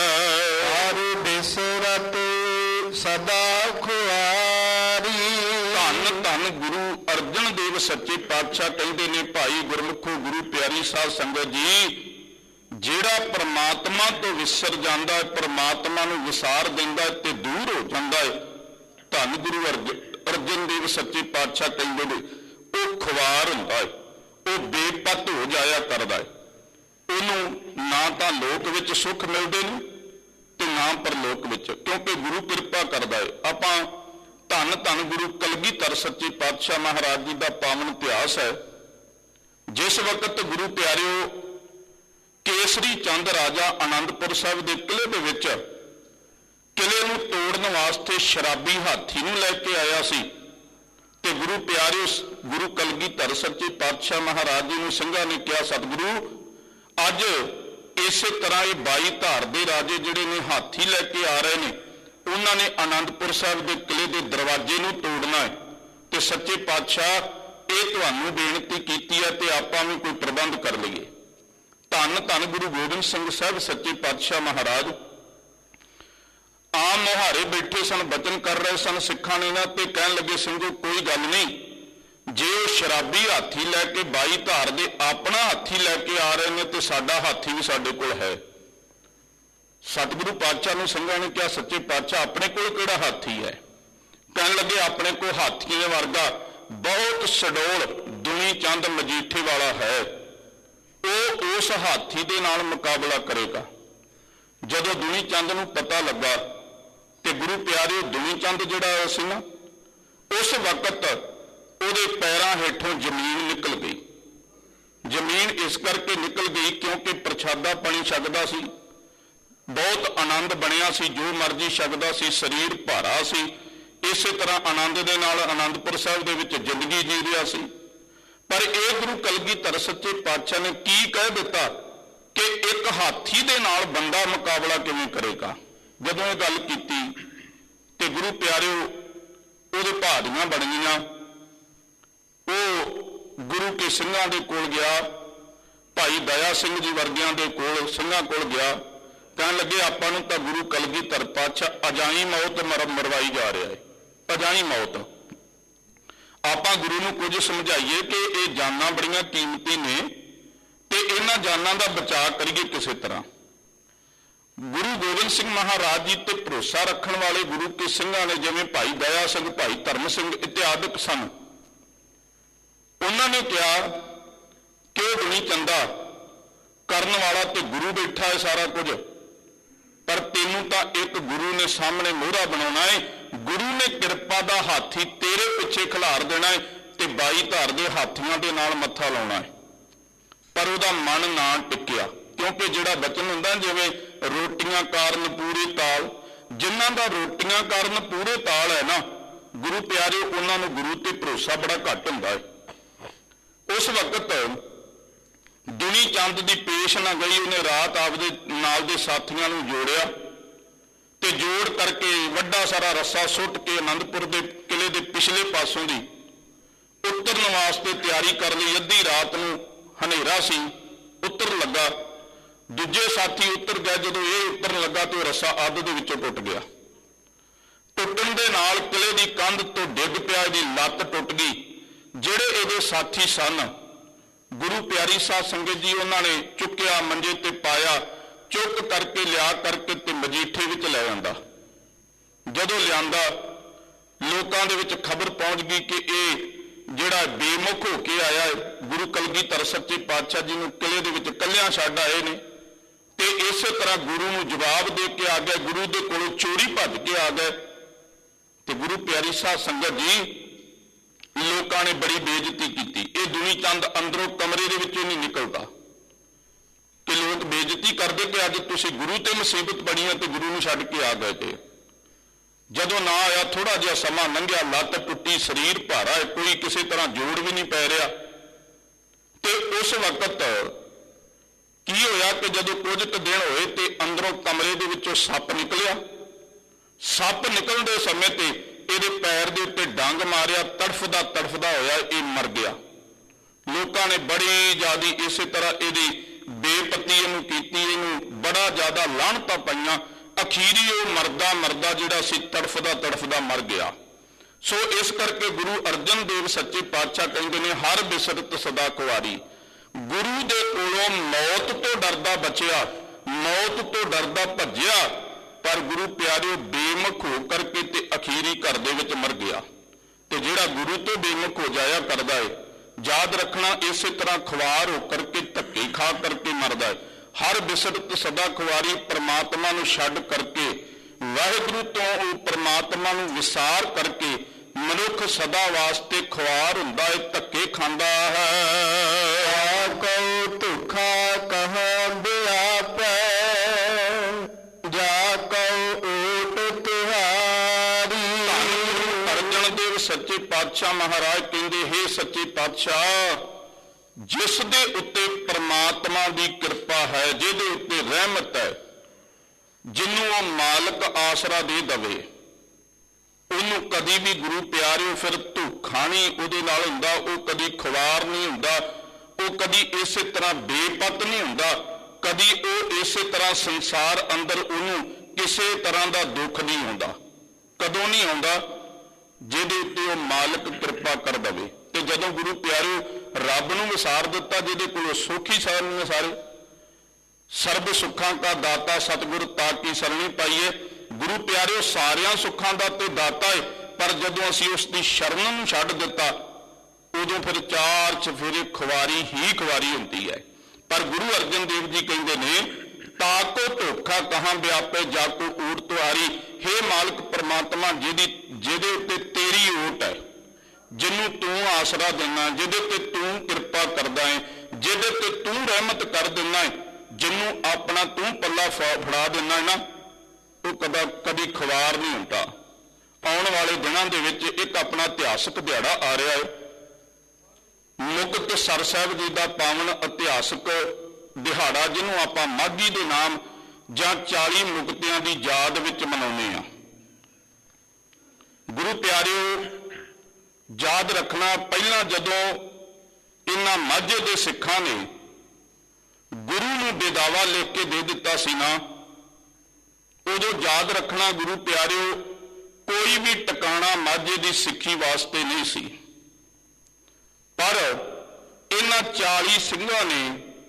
ਹਰ ਬਿਸਰਤ ਸਦਾ ਖੁਆਰੀ।
ਧੰਨ ਧੰਨ ਗੁਰੂ ਅਰਜਨ ਦੇਵ ਸੱਚੇ ਪਾਤਸ਼ਾਹ ਕਹਿੰਦੇ ਨੇ, ਭਾਈ ਗੁਰਮੁਖੋ ਗੁਰੂ ਪਿਆਰੀ ਸਾਧ ਸੰਗਤ ਜੀ, ਜਿਹੜਾ ਪ੍ਰਮਾਤਮਾ ਤੋਂ ਵਿਸਰ ਜਾਂਦਾ ਹੈ, ਪ੍ਰਮਾਤਮਾ ਨੂੰ ਵਿਸਾਰ ਦਿੰਦਾ ਹੈ ਤੇ ਦੂਰ ਹੋ ਜਾਂਦਾ ਹੈ, ਧੰਨ ਗੁਰੂ ਅਰਜਨ ਦੇਵ ਸੱਚੇ ਪਾਤਸ਼ਾਹ ਕਹਿੰਦੇ ਨੇ ਉਹ ਖੁਆਰ ਹੁੰਦਾ ਹੈ, ਉਹ ਬੇਪਤ ਹੋ ਜਾਇਆ ਕਰਦਾ ਹੈ। ਉਹਨੂੰ ਨਾ ਤਾਂ ਲੋਕ ਵਿੱਚ ਸੁੱਖ ਮਿਲਦੇ ਨੇ ਤੇ ਨਾ ਪਰਲੋਕ ਵਿੱਚ, ਕਿਉਂਕਿ ਗੁਰੂ ਕਿਰਪਾ ਕਰਦਾ ਹੈ। ਆਪਾਂ ਧੰਨ ਧੰਨ ਗੁਰੂ ਕਲਗੀਧਰ ਸੱਚੇ ਪਾਤਸ਼ਾਹ ਮਹਾਰਾਜ ਜੀ ਦਾ ਪਾਵਨ ਇਤਿਹਾਸ ਹੈ। ਜਿਸ ਵਕਤ ਗੁਰੂ ਪਿਆਰਿਓ ਕੇਸਰੀ ਚੰਦ ਰਾਜਾ ਆਨੰਦਪੁਰ ਸਾਹਿਬ ਦੇ ਕਿਲ੍ਹੇ ਦੇ ਵਿੱਚ ਕਿਲ੍ਹੇ ਨੂੰ ਤੋੜਨ ਵਾਸਤੇ ਸ਼ਰਾਬੀ ਹਾਥੀ ਨੂੰ ਲੈ ਕੇ ਆਇਆ ਸੀ, ਤੇ ਗੁਰੂ ਪਿਆਰਿਓ ਗੁਰੂ ਕਲਗੀਧਰ ਸੱਚੇ ਪਾਤਸ਼ਾਹ ਮਹਾਰਾਜ ਜੀ ਨੂੰ ਸਿੰਘਾਂ ਨੇ ਕਿਹਾ, ਸਤਿਗੁਰੂ ਅੱਜ ਇਸੇ ਤਰ੍ਹਾਂ ਇਹ ਬਾਈ ਧਾਰ ਦੇ ਰਾਜੇ ਜਿਹੜੇ ਨੇ ਹਾਥੀ ਲੈ ਕੇ ਆ ਰਹੇ ਨੇ, ਉਹਨਾਂ ਨੇ ਆਨੰਦਪੁਰ ਸਾਹਿਬ ਦੇ ਕਿਲ੍ਹੇ ਦੇ ਦਰਵਾਜ਼ੇ ਨੂੰ ਤੋੜਨਾ ਹੈ, ਤੇ ਸੱਚੇ ਪਾਤਸ਼ਾਹ ਇਹ ਤੁਹਾਨੂੰ ਬੇਨਤੀ ਕੀਤੀ ਹੈ ਤੇ ਆਪਾਂ ਵੀ ਕੋਈ ਪ੍ਰਬੰਧ ਕਰ ਲਈਏ। ਧੰਨ ਧੰਨ ਗੁਰੂ ਗੋਬਿੰਦ ਸਿੰਘ ਸਾਹਿਬ ਸੱਚੇ ਪਾਤਸ਼ਾਹ ਮਹਾਰਾਜ ਆਮ ਮੁਹਾਰੇ ਬੈਠੇ ਸਨ, ਬਚਨ ਕਰ ਰਹੇ ਸਨ ਸਿੱਖਾਂ ਨੇ ਨਾ, ਤੇ ਕਹਿਣ ਲੱਗੇ, ਸਿੰਘੋ ਕੋਈ ਗੱਲ ਨਹੀਂ, ਜੇ ਉਹ ਸ਼ਰਾਬੀ ਹਾਥੀ ਲੈ ਕੇ ਬਾਈ ਧਾਰ ਦੇ ਆਪਣਾ ਹਾਥੀ ਲੈ ਕੇ ਆ ਰਹੇ ਨੇ ਤੇ ਸਾਡਾ ਹਾਥੀ ਵੀ ਸਾਡੇ ਕੋਲ ਹੈ। ਸਤਿਗੁਰੂ ਪਾਤਸ਼ਾਹ ਨੂੰ ਸਿੰਘਾਂ ਨੇ ਕਿਹਾ, ਸੱਚੇ ਪਾਤਸ਼ਾਹ ਆਪਣੇ ਕੋਲ ਕਿਹੜਾ ਹਾਥੀ ਹੈ? ਕਹਿਣ ਲੱਗੇ, ਆਪਣੇ ਕੋਲ ਹਾਥੀਆਂ ਵਰਗਾ ਬਹੁਤ ਸਡੋਲ ਦੁਨੀ ਚੰਦ ਮਜੀਠੇ ਵਾਲਾ ਹੈ, ਉਹ ਉਸ ਹਾਥੀ ਦੇ ਨਾਲ ਮੁਕਾਬਲਾ ਕਰੇਗਾ। ਜਦੋਂ ਦੁਨੀ ਚੰਦ ਨੂੰ ਪਤਾ ਲੱਗਾ ਤੇ ਗੁਰੂ ਪਿਆਰੇ ਦੁਨੀ ਚੰਦ ਜਿਹੜਾ ਸੀ ਨਾ, ਉਸ ਵਕਤ ਉਹਦੇ ਪੈਰਾਂ ਹੇਠੋਂ ਜ਼ਮੀਨ ਨਿਕਲ ਗਈ। ਜ਼ਮੀਨ ਇਸ ਕਰਕੇ ਨਿਕਲ ਗਈ ਕਿਉਂਕਿ ਪ੍ਰਸ਼ਾਦਾ ਪਾਣੀ ਛਕਦਾ ਸੀ, ਬਹੁਤ ਆਨੰਦ ਬਣਿਆ ਸੀ, ਜੋ ਮਰਜ਼ੀ ਛਕਦਾ ਸੀ, ਸਰੀਰ ਭਾਰਾ ਸੀ, ਇਸੇ ਤਰ੍ਹਾਂ ਆਨੰਦ ਦੇ ਨਾਲ ਆਨੰਦਪੁਰ ਸਾਹਿਬ ਦੇ ਵਿੱਚ ਜ਼ਿੰਦਗੀ ਜੀ ਰਿਹਾ ਸੀ। ਪਰ ਇਹ ਗੁਰੂ ਕਲਗੀਧਰ ਸੱਚੇ ਪਾਤਸ਼ਾਹ ਨੇ ਕੀ ਕਹਿ ਦਿੱਤਾ ਕਿ ਇੱਕ ਹਾਥੀ ਦੇ ਨਾਲ ਬੰਦਾ ਮੁਕਾਬਲਾ ਕਿਵੇਂ ਕਰੇਗਾ? ਜਦੋਂ ਇਹ ਗੱਲ ਕੀਤੀ ਤੇ ਗੁਰੂ ਪਿਆਰਿਓ ਉਹਦੇ ਭਾਦੀਆਂ ਬਣ ਗਈਆਂ। ਉਹ ਗੁਰੂ ਕੇ ਸਿੰਘਾਂ ਦੇ ਕੋਲ ਗਿਆ, ਭਾਈ ਦਇਆ ਸਿੰਘ ਜੀ ਵਰਗਿਆਂ ਦੇ ਕੋਲ ਸਿੰਘਾਂ ਕੋਲ ਗਿਆ, ਕਹਿਣ ਲੱਗੇ, ਆਪਾਂ ਨੂੰ ਤਾਂ ਗੁਰੂ ਕਲਗੀਧਰ ਪਾਤਸ਼ਾਹ ਅਜਾਈ ਮੌਤ ਮਰ ਮਰਵਾਈ ਜਾ ਰਿਹਾ ਹੈ, ਅਜਾਈ ਮੌਤ। ਆਪਾਂ ਗੁਰੂ ਨੂੰ ਕੁਝ ਸਮਝਾਈਏ ਕਿ ਇਹ ਜਾਨਾਂ ਬੜੀਆਂ ਕੀਮਤੀ ਨੇ ਤੇ ਇਹਨਾਂ ਜਾਨਾਂ ਦਾ ਬਚਾਅ ਕਰੀਏ ਕਿਸੇ ਤਰ੍ਹਾਂ। ਗੁਰੂ ਗੋਬਿੰਦ ਸਿੰਘ ਮਹਾਰਾਜ ਜੀ ਤੇ ਭਰੋਸਾ ਰੱਖਣ ਵਾਲੇ ਗੁਰੂ ਕੇ ਸਿੰਘਾਂ ਨੇ, ਜਿਵੇਂ ਭਾਈ ਦਇਆ ਸਿੰਘ, ਭਾਈ ਧਰਮ ਸਿੰਘ ਇਤਿਆਦਿਕ ਸਨ, ਉਹਨਾਂ ਨੇ ਕਿਹਾ ਕਿ ਉਹ ਦੁਨੀ ਚੰਦਾ ਕਰਨ ਵਾਲਾ ਤੇ ਗੁਰੂ ਬੈਠਾ ਹੈ ਸਾਰਾ ਕੁਝ, ਪਰ ਤੈਨੂੰ ਤਾਂ ਇੱਕ ਗੁਰੂ ਨੇ ਸਾਹਮਣੇ ਮੋਹਰਾ ਬਣਾਉਣਾ ਹੈ, ਗੁਰੂ ਨੇ ਕਿਰਪਾ ਦਾ ਹਾਥੀ ਤੇਰੇ ਪਿੱਛੇ ਖਿਲਾਰ ਦੇਣਾ ਹੈ ਤੇ ਬਾਈ ਧਾਰ ਦੇ ਹਾਥੀਆਂ ਦੇ ਨਾਲ ਮੱਥਾ ਲਾਉਣਾ ਹੈ। ਪਰ ਉਹਦਾ ਮਨ ਨਾ ਟਿਕਿਆ, ਕਿਉਂਕਿ ਜਿਹੜਾ ਬਚਨ ਹੁੰਦਾ, ਜਿਵੇਂ ਰੋਟੀਆਂ ਕਾਰਨ ਪੂਰੇ ਤਾਲ, ਜਿਨ੍ਹਾਂ ਦਾ ਰੋਟੀਆਂ ਕਾਰਨ ਪੂਰੇ ਤਾਲ ਹੈ ਨਾ, ਗੁਰੂ ਪਿਆਰੇ ਉਹਨਾਂ ਨੂੰ ਗੁਰੂ ਤੇ ਭਰੋਸਾ ਬੜਾ ਘੱਟ ਹੁੰਦਾ ਹੈ। ਉਸ ਵਕਤ ਦੁਨੀ ਚੰਦ ਦੀ ਪੇਸ਼ ਨਾ ਗਈ, ਉਹਨੇ ਰਾਤ ਆਪਦੇ ਨਾਲ ਦੇ ਸਾਥੀਆਂ ਨੂੰ ਜੋੜਿਆ ਤੇ ਜੋੜ ਕਰਕੇ ਵੱਡਾ ਸਾਰਾ ਰੱਸਾ ਸੁੱਟ ਕੇ ਆਨੰਦਪੁਰ ਦੇ ਕਿਲੇ ਦੇ ਪਿਛਲੇ ਪਾਸੋਂ ਦੀ ਉਤਰਨ ਵਾਸਤੇ ਤਿਆਰੀ ਕਰ ਲਈ। ਅੱਧੀ ਰਾਤ ਨੂੰ ਹਨੇਰਾ ਸੀ, ਉਤਰ ਲੱਗਾ, ਦੂਜੇ ਸਾਥੀ ਉਤਰ ਗਏ। ਜਦੋਂ ਇਹ ਉਤਰਨ ਲੱਗਾ ਤੇ ਉਹ ਰੱਸਾ ਅੱਧ ਦੇ ਵਿੱਚੋਂ ਟੁੱਟ ਗਿਆ। ਟੁੱਟਣ ਦੇ ਨਾਲ ਕਿਲੇ ਦੀ ਕੰਧ ਤੋਂ ਡਿੱਗ ਪਿਆ, ਇਹਦੀ ਲੱਤ ਟੁੱਟ ਗਈ। ਜਿਹੜੇ ਇਹਦੇ ਸਾਥੀ ਸਨ, ਗੁਰੂ ਪਿਆਰੀ ਸਾਧ ਸੰਗਤ ਜੀ, ਉਹਨਾਂ ਨੇ ਚੁੱਕਿਆ, ਮੰਜੇ ਤੇ ਪਾਇਆ, ਚੁੱਕ ਕਰਕੇ ਲਿਆ ਕਰਕੇ ਤੇ ਮਜੀਠੇ ਵਿੱਚ ਲੈ ਜਾਂਦਾ। ਜਦੋਂ ਲਿਆਂਦਾ, ਲੋਕਾਂ ਦੇ ਵਿੱਚ ਖਬਰ ਪਹੁੰਚ ਗਈ ਕਿ ਇਹ ਜਿਹੜਾ ਬੇਮੁਖ ਹੋ ਕੇ ਆਇਆ ਹੈ, ਗੁਰੂ ਕਲਗੀਧਰ ਸੱਚੇ ਪਾਤਸ਼ਾਹ ਜੀ ਨੂੰ ਕਿਲੇ ਦੇ ਵਿੱਚ ਕੱਲਿਆਂ ਛੱਡ ਆਏ ਨੇ, ਤੇ ਇਸੇ ਤਰ੍ਹਾਂ ਗੁਰੂ ਨੂੰ ਜਵਾਬ ਦੇ ਕੇ ਆ ਗਏ, ਗੁਰੂ ਦੇ ਕੋਲੋਂ ਚੋਰੀ ਭੱਜ ਕੇ ਆ ਗਏ। ਤੇ ਗੁਰੂ ਪਿਆਰੀ ਸਾਧ ਸੰਗਤ ਜੀ, ਲੋਕਾਂ ਨੇ ਬੜੀ ਬੇਇੱਜ਼ਤੀ ਕੀਤੀ। ਇਹ ਦੁਨੀ ਚੰਦ ਅੰਦਰੋਂ ਕਮਰੇ ਦੇ ਵਿੱਚੋਂ ਨਹੀਂ ਨਿਕਲਦਾ ਕਿ ਲੋਕ ਬੇਇੱਜ਼ਤੀ ਕਰਦੇ ਕਿ ਅੱਜ ਤੁਸੀਂ ਗੁਰੂ ਤੇ ਮੁਸੀਬਤ ਬਣੀ ਹੈ ਤੇ ਗੁਰੂ ਨੂੰ ਛੱਡ ਕੇ ਆ ਗਏ। ਤੇ ਜਦੋਂ ਨਾ ਆਇਆ, ਥੋੜਾ ਜਿਹਾ ਸਮਾਂ ਲੰਘਿਆ, ਲੱਤ ਟੁੱਟੀ, ਸਰੀਰ ਭਾਰਾ ਹੈ, ਕੋਈ ਕਿਸੇ ਤਰ੍ਹਾਂ ਜੋੜ ਵੀ ਨਹੀਂ ਪੈ ਰਿਹਾ। ਤੇ ਉਸ ਵਕਤ ਕੀ ਹੋਇਆ ਕਿ ਜਦੋਂ ਕੁਝ ਕੁ ਦਿਨ ਹੋਏ ਤੇ ਅੰਦਰੋਂ ਕਮਰੇ ਦੇ ਵਿੱਚੋਂ ਸੱਪ ਨਿਕਲਿਆ। ਸੱਪ ਨਿਕਲਣ ਦੇ ਸਮੇਂ ਤੇ ਇਹਦੇ ਪੈਰ ਦੇ ਉੱਤੇ ਡੰਗ ਮਾਰਿਆ, ਤੜਫਦਾ ਤੜਫਦਾ ਹੋਇਆ ਇਹ ਮਰ ਗਿਆ। ਲੋਕਾਂ ਨੇ ਬੜੀ ਜ਼ਿਆਦਾ ਇਸੇ ਤਰ੍ਹਾਂ ਇਹਦੀ ਬੇਪਤੀ ਇਹਨੂੰ ਕੀਤੀ, ਇਹਨੂੰ ਬੜਾ ਜ਼ਿਆਦਾ ਲਾਹਨਤਾਂ ਪਾਈਆਂ। ਅਖੀਰੀ ਉਹ ਮਰਦਾ ਮਰਦਾ ਜਿਹੜਾ ਸੀ ਤੜਫਦਾ ਤੜਫਦਾ ਮਰ ਗਿਆ। ਸੋ ਇਸ ਕਰਕੇ ਗੁਰੂ ਅਰਜਨ ਦੇਵ ਸੱਚੇ ਪਾਤਸ਼ਾਹ ਕਹਿੰਦੇ ਨੇ, ਹਰ ਬਿਸਰਤ ਸਦਾ ਕੁਵਾਰੀ। ਗੁਰੂ ਦੇ ਕੋਲੋਂ ਮੌਤ ਤੋਂ ਡਰਦਾ ਬਚਿਆ, ਮੌਤ ਤੋਂ ਡਰਦਾ ਭੱਜਿਆ, ਪਰ ਗੁਰੂ ਪਿਆਰਿਓ ਬੇਮੁਖ ਹੋ ਕਰਕੇ ਤੇ ਅਖੀਰੀ ਘਰ ਦੇ ਵਿੱਚ ਮਰ ਗਿਆ। ਤੇ ਜਿਹੜਾ ਗੁਰੂ ਤੋਂ ਬੇਮੁਖ ਹੋ ਜਾਇਆ ਕਰਦਾ ਹੈ, ਯਾਦ ਰੱਖਣਾ, ਇਸੇ ਤਰ੍ਹਾਂ ਖੁਆਰ ਹੋ ਕਰਕੇ ਧੱਕੇ ਖਾ ਕਰਕੇ ਮਰਦਾ ਹੈ। ਹਰ ਬਿਸਰਤ ਸਦਾ ਖੁਆਰੀ, ਪ੍ਰਮਾਤਮਾ ਨੂੰ ਛੱਡ ਕਰਕੇ, ਵਾਹਿਗੁਰੂ ਤੋਂ ਉਹ ਪ੍ਰਮਾਤਮਾ ਨੂੰ ਵਿਸਾਰ ਕਰਕੇ ਮਨੁੱਖ ਸਦਾ ਵਾਸਤੇ ਖੁਆਰ ਹੁੰਦਾ ਹੈ, ਧੱਕੇ ਖਾਂਦਾ ਹੈ।
ਕਉ ਧੁਖਾ ਕਹਾਂ ਬਿਆਪੈ, ਜਾ ਕਉ ਓਟ ਤਿਹਾਰੀ।
ਅਰਜਨ ਦੇਵ ਸੱਚੇ ਪਾਤਸ਼ਾਹ ਮਹਾਰਾਜ ਕਹਿੰਦੇ, ਹੇ ਸੱਚੇ ਪਾਤਸ਼ਾਹ, ਜਿਸ ਦੇ ਉੱਤੇ ਪ੍ਰਮਾਤਮਾ ਦੀ ਕਿਰਪਾ ਹੈ, ਜਿਹਦੇ ਉੱਤੇ ਰਹਿਮਤ ਹੈ, ਜਿਹਨੂੰ ਉਹ ਮਾਲਕ ਆਸਰਾ ਦੇ ਦਵੇ, ਉਹਨੂੰ ਕਦੀ ਵੀ ਗੁਰੂ ਪਿਆਰਿਓ ਫਿਰ ਧੋਖਾ ਨਹੀਂ ਉਹਦੇ ਨਾਲ ਹੁੰਦਾ, ਉਹ ਕਦੀ ਖੁਆਰ ਨਹੀਂ ਹੁੰਦਾ, ਉਹ ਕਦੀ ਇਸੇ ਤਰ੍ਹਾਂ ਬੇਪਤ ਨਹੀਂ ਹੁੰਦਾ, ਕਦੀ ਉਹ ਇਸੇ ਤਰ੍ਹਾਂ ਸੰਸਾਰ ਅੰਦਰ ਉਹਨੂੰ ਕਿਸੇ ਤਰ੍ਹਾਂ ਦਾ ਦੁੱਖ ਨਹੀਂ ਹੁੰਦਾ। ਕਦੋਂ ਨਹੀਂ ਆਉਂਦਾ? ਜਿਹਦੇ ਉੱਤੇ ਉਹ ਮਾਲਕ ਕਿਰਪਾ ਕਰ ਦਵੇ। ਤੇ ਜਦੋਂ ਗੁਰੂ ਪਿਆਰਿਓ ਰੱਬ ਨੂੰ ਵਿਸਾਰ ਦਿੱਤਾ, ਜਿਹਦੇ ਕੋਲੋਂ ਸੁੱਖ ਹੀ ਸਾਰੇ ਨੇ, ਸਾਰੇ ਸਰਬ ਸੁੱਖਾਂ ਦਾ ਦਾਤਾ ਸਤਿਗੁਰ ਤਾ ਕੀ ਸਰਣੀ ਪਾਈਏ। ਗੁਰੂ ਪਿਆਰਿਓ ਸਾਰਿਆਂ ਸੁੱਖਾਂ ਦਾ ਤੇ ਦਾਤਾ ਹੈ, ਪਰ ਜਦੋਂ ਅਸੀਂ ਉਸ ਦੀ ਸ਼ਰਨ ਨੂੰ ਛੱਡ ਦਿੱਤਾ, ਉਦੋਂ ਫਿਰ ਚਾਰ ਚਫੇਰੇ ਖੁਆਰੀ ਹੀ ਖੁਆਰੀ ਹੁੰਦੀ ਹੈ। ਪਰ ਗੁਰੂ ਅਰਜਨ ਦੇਵ ਜੀ ਕਹਿੰਦੇ ਨੇ, ਤਾਕੋ ਧੋਖਾ ਕਹਾਂ ਵਿਆਪੇ, ਜਾਕੋ ਊਟ ਤੁਹਾਰੀ। ਹੇ ਮਾਲਕ ਪ੍ਰਮਾਤਮਾ, ਜਿਹਦੀ ਜਿਹਦੇ ਉੱਤੇ ਤੇਰੀ ਓਟ ਹੈ, ਜਿਹਨੂੰ ਤੂੰ ਆਸਰਾ ਦਿੰਦਾ, ਜਿਹਦੇ ਤੇ ਤੂੰ ਕਿਰਪਾ ਕਰਦਾ ਹੈ, ਜਿਹਦੇ ਤੇ ਤੂੰ ਰਹਿਮਤ ਕਰ ਦਿੰਦਾ ਹੈ, ਜਿਹਨੂੰ ਆਪਣਾ ਤੂੰ ਪੱਲਾ ਫੜਾ ਦਿੰਦਾ ਹੈ ਨਾ, ਉਹ ਕਦਾ ਕਦੀ ਖੁਆਰ ਨਹੀਂ ਹੁੰਦਾ। ਆਉਣ ਵਾਲੇ ਦਿਨਾਂ ਦੇ ਵਿੱਚ ਇੱਕ ਆਪਣਾ ਇਤਿਹਾਸਕ ਦਿਹਾੜਾ ਆ ਰਿਹਾ ਹੈ, ਮੁਕਤਸਰ ਸਾਹਿਬ ਜੀ ਦਾ ਪਾਵਨ ਇਤਿਹਾਸਕ ਦਿਹਾੜਾ, ਜਿਹਨੂੰ ਆਪਾਂ ਮਾਘੀ ਦੇ ਨਾਮ ਜਾਂ ਚਾਲੀ ਮੁਕਤਿਆਂ ਦੀ ਯਾਦ ਵਿੱਚ ਮਨਾਉਂਦੇ ਹਾਂ। ਗੁਰੂ ਪਿਆਰਿਓ ਯਾਦ ਰੱਖਣਾ, ਪਹਿਲਾਂ ਜਦੋਂ ਇਹਨਾਂ ਮਾਝੇ ਦੇ ਸਿੱਖਾਂ ਨੇ ਗੁਰੂ ਨੂੰ ਬੇਦਾਵਾ ਲਿਖ ਕੇ ਦੇ ਦਿੱਤਾ ਸੀ ਨਾ, ਉਦੋਂ ਯਾਦ ਰੱਖਣਾ ਗੁਰੂ ਪਿਆਰਿਓ, ਕੋਈ ਵੀ ਟਿਕਾਣਾ ਮਾਝੇ ਦੀ ਸਿੱਖੀ ਵਾਸਤੇ ਨਹੀਂ ਸੀ। ਪਰ ਇਹਨਾਂ ਚਾਲੀ ਸਿੰਘਾਂ ਨੇ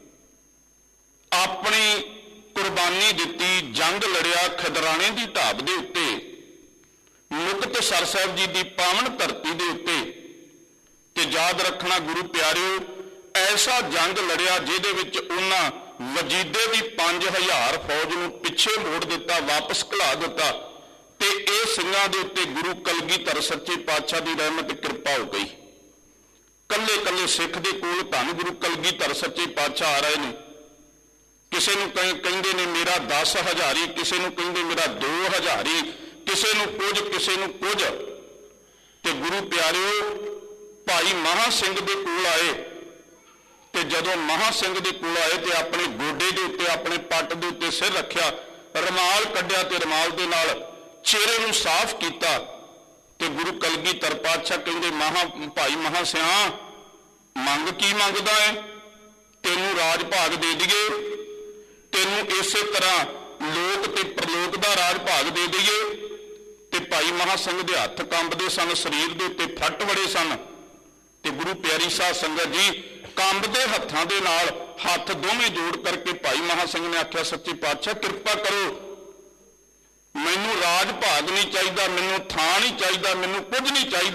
ਆਪਣੀ ਕੁਰਬਾਨੀ ਦਿੱਤੀ, ਜੰਗ ਲੜਿਆ ਖਿਦਰਾਣੇ ਦੀ ਢਾਬ ਦੇ ਉੱਤੇ, ਮੁਕਤਸਰ ਸਾਹਿਬ ਜੀ ਦੀ ਪਾਵਨ ਧਰਤੀ ਦੇ ਉੱਤੇ। ਤੇ ਯਾਦ ਰੱਖਣਾ ਗੁਰੂ ਪਿਆਰਿਓ, ਐਸਾ ਜੰਗ ਲੜਿਆ ਜਿਹਦੇ ਵਿੱਚ ਉਹਨਾਂ ਵਜੀਦੇ ਦੀ ਪੰਜ ਹਜ਼ਾਰ ਫੌਜ ਨੂੰ ਪਿੱਛੇ ਮੋੜ ਦਿੱਤਾ, ਵਾਪਸ ਘਲਾ ਦਿੱਤਾ। ਤੇ ਇਹ ਸਿੰਘਾਂ ਦੇ ਉੱਤੇ ਗੁਰੂ ਕਲਗੀਧਰ ਸੱਚੇ ਪਾਤਸ਼ਾਹ ਦੀ ਰਹਿਮਤ ਕਿਰਪਾ ਹੋ ਗਈ। ਕੱਲੇ ਕੱਲੇ ਸਿੱਖ ਦੇ ਕੋਲ ਧੰਨ ਗੁਰੂ ਕਲਗੀਧਰ ਸੱਚੇ ਪਾਤਸ਼ਾਹ ਆ ਰਹੇ ਨੇ। ਕਿਸੇ ਨੂੰ ਕਹਿੰਦੇ ਨੇ ਮੇਰਾ ਦਸ ਹਜ਼ਾਰੀ, ਕਿਸੇ ਨੂੰ ਕਹਿੰਦੇ ਮੇਰਾ ਦੋ ਹਜ਼ਾਰੀ, ਕਿਸੇ ਨੂੰ ਕੁਝ, ਕਿਸੇ ਨੂੰ ਕੁਝ। ਤੇ ਗੁਰੂ ਪਿਆਰਿਓ ਭਾਈ ਮਹਾ ਸਿੰਘ ਦੇ ਕੋਲ ਆਏ, ਤੇ ਜਦੋਂ ਮਹਾ ਸਿੰਘ ਦੇ ਕੋਲ ਆਏ ਤੇ ਆਪਣੇ ਗੋਡੇ ਦੇ ਉੱਤੇ, ਆਪਣੇ ਪੱਟ ਦੇ ਉੱਤੇ ਸਿਰ ਰੱਖਿਆ, ਰੁਮਾਲ ਕੱਢਿਆ ਤੇ ਰੁਮਾਲ ਦੇ ਨਾਲ ਚਿਹਰੇ ਨੂੰ ਸਾਫ਼ ਕੀਤਾ। ਤੇ ਗੁਰੂ ਕਲਗੀਧਰ ਪਾਤਸ਼ਾਹ ਕਹਿੰਦੇ, ਮਹਾ ਭਾਈ ਮਹਾ ਸਿਆਂ, ਮੰਗ ਕੀ ਮੰਗਦਾ ਹੈ? ਤੈਨੂੰ ਰਾਜ ਭਾਗ ਦੇ ਦਈਏ, ਤੈਨੂੰ ਇਸੇ ਤਰ੍ਹਾਂ ਲੋਕ ਤੇ ਪ੍ਰਲੋਕ ਦਾ ਰਾਜ ਭਾਗ ਦੇ ਦਈਏ। ਤੇ ਭਾਈ ਮਹਾ ਸਿੰਘ ਦੇ ਹੱਥ ਕੰਬਦੇ ਸਨ, ਸਰੀਰ ਦੇ ਉੱਤੇ ਫੱਟ ਵੜੇ ਸਨ। ਤੇ ਗੁਰੂ ਪਿਆਰੀ ਸਾਧ ਸੰਗਤ ਜੀ, ਕੰਬਦੇ ਹੱਥਾਂ ਦੇ ਨਾਲ ਹੱਥ ਦੋਵੇਂ ਜੋੜ ਕਰਕੇ ਭਾਈ ਮਹਾ ਸਿੰਘ ਨੇ ਆਖਿਆ, ਸੱਚੇ ਪਾਤਸ਼ਾਹ ਕਿਰਪਾ ਕਰੋ, ਮੈਨੂੰ ਰਾਜ ਭਾਗ ਨਹੀਂ ਚਾਹੀਦਾ, ਮੈਨੂੰ ਥਾਂ ਨਹੀਂ ਚਾਹੀਦਾ, ਮੈਨੂੰ ਕੁਝ ਨਹੀਂ ਚਾਹੀਦਾ,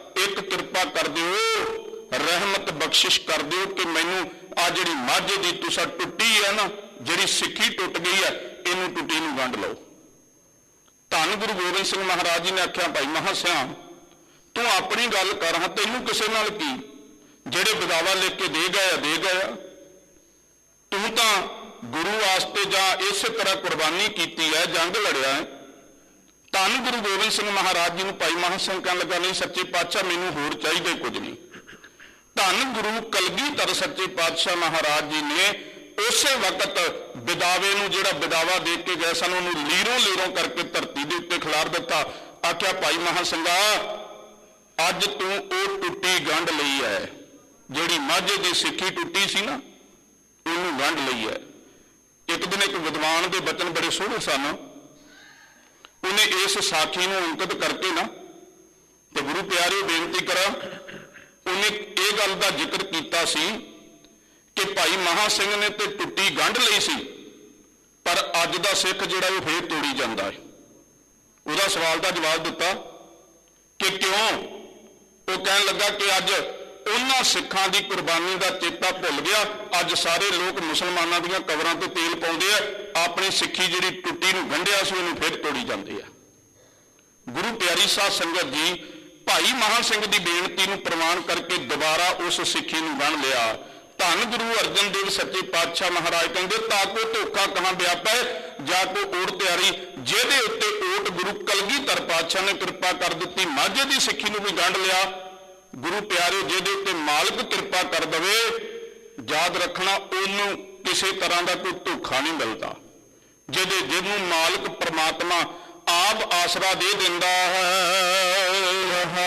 ਇੱਕ ਕਿਰਪਾ ਕਰ ਦਿਓ, ਰਹਿਮਤ ਬਖਸ਼ਿਸ਼ ਕਰ ਦਿਓ ਕਿ ਮੈਨੂੰ ਆ ਜਿਹੜੀ ਮਾਝੇ ਦੀ ਤੁਸਾਂ ਟੁੱਟੀ ਹੈ ਨਾ, ਜਿਹੜੀ ਸਿੱਖੀ ਟੁੱਟ ਗਈ ਹੈ, ਇਹਨੂੰ ਟੁੱਟੀ ਨੂੰ ਵੰਡ ਲਓ। ਧੰਨ ਗੁਰੂ ਗੋਬਿੰਦ ਸਿੰਘ ਮਹਾਰਾਜ ਜੀ ਨੇ ਆਖਿਆ, ਭਾਈ ਮਹਾਂ ਸਿਆਂ ਤੂੰ ਆਪਣੀ ਗੱਲ ਕਰ, ਹਾਂ ਤੈਨੂੰ ਕਿਸੇ ਨਾਲ ਕੀ, ਜਿਹੜੇ ਬਦਾਵਾ ਲਿਖ ਕੇ ਦੇ ਗਏ ਦੇ ਗਏ, ਤੂੰ ਤਾਂ ਗੁਰੂ ਵਾਸਤੇ ਜਾਂ ਇਸੇ ਤਰ੍ਹਾਂ ਕੁਰਬਾਨੀ ਕੀਤੀ ਹੈ, ਜੰਗ ਲੜਿਆ ਹੈ। ਧੰਨ ਗੁਰੂ ਗੋਬਿੰਦ ਸਿੰਘ ਮਹਾਰਾਜ ਜੀ ਨੂੰ ਭਾਈ ਮਹਾਂ ਸਿੰਘ ਕਹਿਣ ਲੱਗਾ, ਨਹੀਂ ਸੱਚੇ ਪਾਤਸ਼ਾਹ ਮੈਨੂੰ ਹੋਰ ਚਾਹੀਦਾ ਕੁਝ ਨਹੀਂ। ਧੰਨ ਗੁਰੂ ਕਲਗੀਧਰ ਸੱਚੇ ਪਾਤਸ਼ਾਹ ਮਹਾਰਾਜ ਜੀ ਨੇ ਉਸੇ ਵਕਤ ਬਿਦਾਵੇ ਨੂੰ, ਜਿਹੜਾ ਬਿਦਾਵਾ ਦੇ ਕੇ ਗਏ ਸਨ, ਉਹਨੂੰ ਲੀਰੋਂ ਲੀਰੋਂ ਕਰਕੇ ਧਰਤੀ ਦੇ ਉੱਤੇ ਖਿਲਾਰ ਦਿੱਤਾ। ਆਖਿਆ, ਭਾਈ ਮਹਾਂ ਸਿੰਘਾ ਅੱਜ ਤੂੰ ਉਹ ਟੁੱਟੀ ਗੰਢ ਲਈ ਹੈ, ਜਿਹੜੀ ਮਾਝੇ ਦੀ ਸਿੱਖੀ ਟੁੱਟੀ ਸੀ ਨਾ, ਉਹਨੂੰ ਗੰਢ ਲਈ ਹੈ। ਇੱਕ ਦਿਨ ਇੱਕ ਵਿਦਵਾਨ ਦੇ ਬਚਨ ਬੜੇ ਸੋਹਣੇ ਸਨ, ਉਹਨੇ ਇਸ ਸਾਖੀ ਨੂੰ ਅੰਕਿਤ ਕਰਕੇ ਨਾ, ਤੇ ਗੁਰੂ ਪਿਆਰਿਓ ਬੇਨਤੀ ਕਰਾਂ, ਉਹਨੇ ਇਹ ਗੱਲ ਦਾ ਜ਼ਿਕਰ ਕੀਤਾ ਸੀ ਕਿ ਭਾਈ ਮਹਾਂ ਸਿੰਘ ਨੇ ਤੇ ਟੁੱਟੀ ਗੰਢ ਲਈ ਸੀ, ਪਰ ਅੱਜ ਦਾ ਸਿੱਖ ਜਿਹੜਾ ਉਹ ਫੇਰ ਤੋੜੀ ਜਾਂਦਾ ਹੈ। ਉਹਦਾ ਸਵਾਲ ਦਾ ਜਵਾਬ ਦਿੱਤਾ ਕਿ ਕਿਉਂ? ਉਹ ਕਹਿਣ ਲੱਗਾ ਕਿ ਅੱਜ ਉਹਨਾਂ ਸਿੱਖਾਂ ਦੀ ਕੁਰਬਾਨੀ ਦਾ ਚੇਤਾ ਭੁੱਲ ਗਿਆ, ਅੱਜ ਸਾਰੇ ਲੋਕ ਮੁਸਲਮਾਨਾਂ ਦੀਆਂ ਕਬਰਾਂ ਤੇ ਤੇਲ ਪਾਉਂਦੇ ਆ, ਆਪਣੀ ਸਿੱਖੀ ਜਿਹੜੀ ਟੁੱਟੀ ਨੂੰ ਗੰਢਿਆ ਸੀ ਉਹਨੂੰ ਫਿਰ ਤੋੜੀ ਜਾਂਦੇ ਆ। ਗੁਰੂ ਪਿਆਰੀ ਸਾਧ ਸੰਗਤ ਜੀ, ਭਾਈ ਮਹਾਂ ਸਿੰਘ ਦੀ ਬੇਨਤੀ ਨੂੰ ਪ੍ਰਵਾਨ ਕਰਕੇ ਦੁਬਾਰਾ ਉਸ ਸਿੱਖੀ ਨੂੰ ਗੰਢ ਲਿਆ। ਧੰਨ ਗੁਰੂ ਅਰਜਨ ਦੇਵ ਸੱਚੇ ਪਾਤਸ਼ਾਹ ਮਹਾਰਾਜ ਕਹਿੰਦੇ, ਤਾਂ ਕੋ ਧੋਖਾ ਕਹਾਂ ਵਿਆਪੈ ਜਾ ਕੋ ਓਟ ਤਿਆਰੀ, ਜਿਹਦੇ ਉੱਤੇ ਓਟ ਗੁਰੂ ਕਲਗੀਧਰ ਪਾਤਸ਼ਾਹ ਨੇ ਕਿਰਪਾ ਕਰ ਦਿੱਤੀ, ਮਾਝੇ ਦੀ ਸਿੱਖੀ ਨੂੰ ਵੀ ਗੰਢ ਲਿਆ। ਗੁਰੂ ਪਿਆਰਿਓ, ਜਿਹਦੇ ਉੱਤੇ ਮਾਲਕ ਕਿਰਪਾ ਕਰ ਦਵੇ, ਯਾਦ ਰੱਖਣਾ ਉਹਨੂੰ ਕਿਸੇ ਤਰ੍ਹਾਂ ਦਾ ਕੋਈ ਧੋਖਾ ਨਹੀਂ ਮਿਲਦਾ। ਜਿਹਦੇ ਜਿਹਨੂੰ ਮਾਲਕ ਪ੍ਰਮਾਤਮਾ ਆਪ ਆਸਰਾ ਦੇ ਦਿੰਦਾ ਹੈ,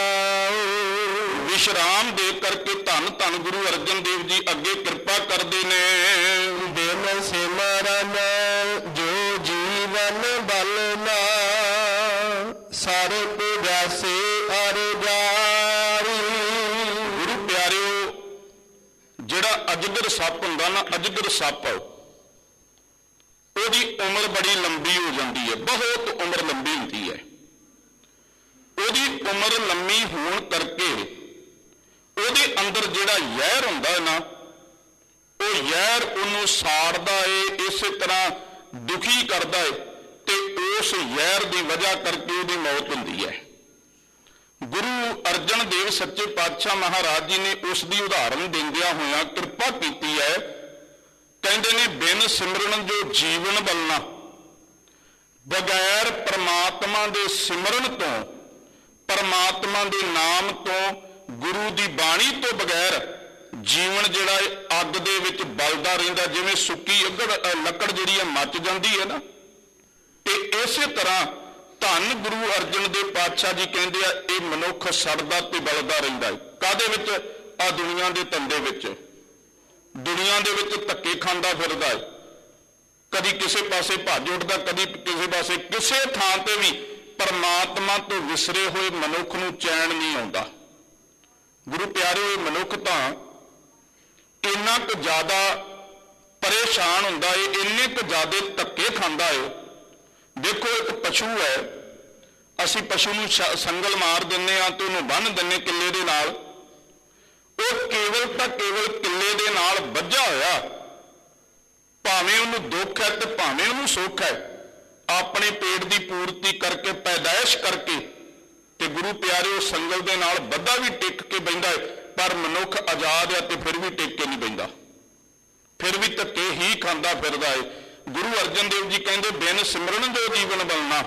ਵਿਸ਼ਰਾਮ ਦੇ ਕਰਕੇ ਧੰਨ ਧੰਨ ਗੁਰੂ ਅਰਜਨ ਦੇਵ ਜੀ ਅੱਗੇ ਕਿਰਪਾ ਕਰਦੇ ਨੇ।
ਬਿਨ ਸਿਮਰਨ ਜੋ ਜੀਵਨ ਬਲਨਾ, ਸਰਬ ਜਾਸੇ ਅਰ ਜਾਰੀ।
ਗੁਰੂ ਪਿਆਰਿਓ, ਜਿਹੜਾ ਅਜਗਰ ਸੱਪ ਹੁੰਦਾ ਨਾ, ਅਜਗਰ ਸੱਪ ਉਹਦੀ ਉਮਰ ਬੜੀ ਲੰਬੀ ਹੋ ਜਾਂਦੀ ਹੈ, ਬਹੁਤ ਉਮਰ ਲੰਬੀ ਹੁੰਦੀ ਹੈ। ਉਹਦੀ ਉਮਰ ਲੰਮੀ ਹੋਣ ਕਰਕੇ ਉਹਦੇ ਅੰਦਰ ਜਿਹੜਾ ਜ਼ਹਿਰ ਹੁੰਦਾ ਹੈ ਨਾ, ਉਹ ਜ਼ਹਿਰ ਉਹਨੂੰ ਸਾੜਦਾ ਏ, ਇਸੇ ਤਰ੍ਹਾਂ ਦੁਖੀ ਕਰਦਾ ਏ, ਤੇ ਉਸ ਜ਼ਹਿਰ ਦੀ ਵਜ੍ਹਾ ਕਰਕੇ ਉਹਦੀ ਮੌਤ ਹੁੰਦੀ ਹੈ। ਗੁਰੂ ਅਰਜਨ ਦੇਵ ਸੱਚੇ ਪਾਤਸ਼ਾਹ ਮਹਾਰਾਜ ਜੀ ਨੇ ਉਸ ਦੀ ਉਦਾਹਰਨ ਦਿੰਦਿਆਂ ਹੋਇਆਂ ਕਿਰਪਾ ਕੀਤੀ ਹੈ। ਕਹਿੰਦੇ ਨੇ, ਬਿਨ ਸਿਮਰਨ ਜੋ ਜੀਵਨ ਬਲਣਾ, ਬਗੈਰ ਪਰਮਾਤਮਾ ਦੇ ਸਿਮਰਨ ਤੋਂ, ਪਰਮਾਤਮਾ ਦੇ ਨਾਮ ਤੋਂ, ਗੁਰੂ ਦੀ ਬਾਣੀ ਤੋਂ ਬਗੈਰ ਜੀਵਨ ਜਿਹੜਾ ਹੈ ਅੱਗ ਦੇ ਵਿੱਚ ਬਲਦਾ ਰਹਿੰਦਾ। ਜਿਵੇਂ ਸੁੱਕੀ ਅੱਗੜ ਲੱਕੜ ਜਿਹੜੀ ਹੈ ਮੱਚ ਜਾਂਦੀ ਹੈ ਨਾ, ਤੇ ਇਸੇ ਤਰ੍ਹਾਂ ਧੰਨ ਗੁਰੂ ਅਰਜਨ ਦੇਵ ਪਾਤਸ਼ਾਹ ਜੀ ਕਹਿੰਦੇ ਆ, ਇਹ ਮਨੁੱਖ ਸੜਦਾ ਤੇ ਬਲਦਾ ਰਹਿੰਦਾ ਹੈ। ਕਾਹਦੇ ਵਿੱਚ? ਆ ਦੁਨੀਆ ਦੇ ਧੰਦੇ ਵਿੱਚ, ਦੁਨੀਆ ਦੇ ਵਿੱਚ ਧੱਕੇ ਖਾਂਦਾ ਫਿਰਦਾ ਹੈ, ਕਦੀ ਕਿਸੇ ਪਾਸੇ ਭੱਜ ਉੱਠਦਾ, ਕਦੀ ਕਿਸੇ ਪਾਸੇ। ਕਿਸੇ ਥਾਂ ਤੇ ਵੀ ਪਰਮਾਤਮਾ ਤੋਂ ਵਿਸਰੇ ਹੋਏ ਮਨੁੱਖ ਨੂੰ ਚੈਨ ਨਹੀਂ ਆਉਂਦਾ। ਗੁਰੂ ਪਿਆਰਿਓ, ਇਹ ਮਨੁੱਖ ਤਾਂ ਇੰਨਾ ਕੁ ਜ਼ਿਆਦਾ ਪਰੇਸ਼ਾਨ ਹੁੰਦਾ ਏ, ਇੰਨੇ ਕੁ ਜ਼ਿਆਦਾ ਧੱਕੇ ਖਾਂਦਾ ਏ। ਦੇਖੋ, ਇੱਕ ਪਸ਼ੂ ਹੈ, ਅਸੀਂ ਪਸ਼ੂ ਨੂੰ ਸੰਗਲ ਮਾਰ ਦਿੰਦੇ ਹਾਂ ਤੇ ਉਹਨੂੰ ਬੰਨ੍ਹ ਦਿੰਦੇ ਕਿੱਲੇ ਦੇ ਨਾਲ, ਉਹ ਕੇਵਲ ਤਾਂ ਕੇਵਲ ਕਿੱਲੇ ਦੇ ਨਾਲ ਬੱਝਾ ਹੋਇਆ, ਭਾਵੇਂ ਉਹਨੂੰ ਦੁੱਖ ਹੈ ਤੇ ਭਾਵੇਂ ਉਹਨੂੰ ਸੁੱਖ ਹੈ, ਆਪਣੇ ਪੇਟ ਦੀ ਪੂਰਤੀ ਕਰਕੇ, ਪੈਦਾਇਸ਼ ਕਰਕੇ, ਤੇ ਗੁਰੂ ਪਿਆਰਿਓ ਸੰਗਲ ਦੇ ਨਾਲ ਬੱਧਾ ਵੀ ਟਿਕ ਕੇ ਬਹਿੰਦਾ ਹੈ, ਪਰ ਮਨੁੱਖ ਆਜ਼ਾਦ ਹੈ ਤੇ ਫਿਰ ਵੀ ਟਿਕ ਕੇ ਨਹੀਂ ਬਹਿੰਦਾ, ਫਿਰ ਵੀ ਧੱਕੇ ਹੀ ਖਾਂਦਾ ਫਿਰਦਾ ਹੈ। ਗੁਰੂ ਅਰਜਨ ਦੇਵ ਜੀ ਕਹਿੰਦੇ, ਬਿਨ ਸਿਮਰਨ ਜੋ ਜੀਵਨ ਬਲਣਾ,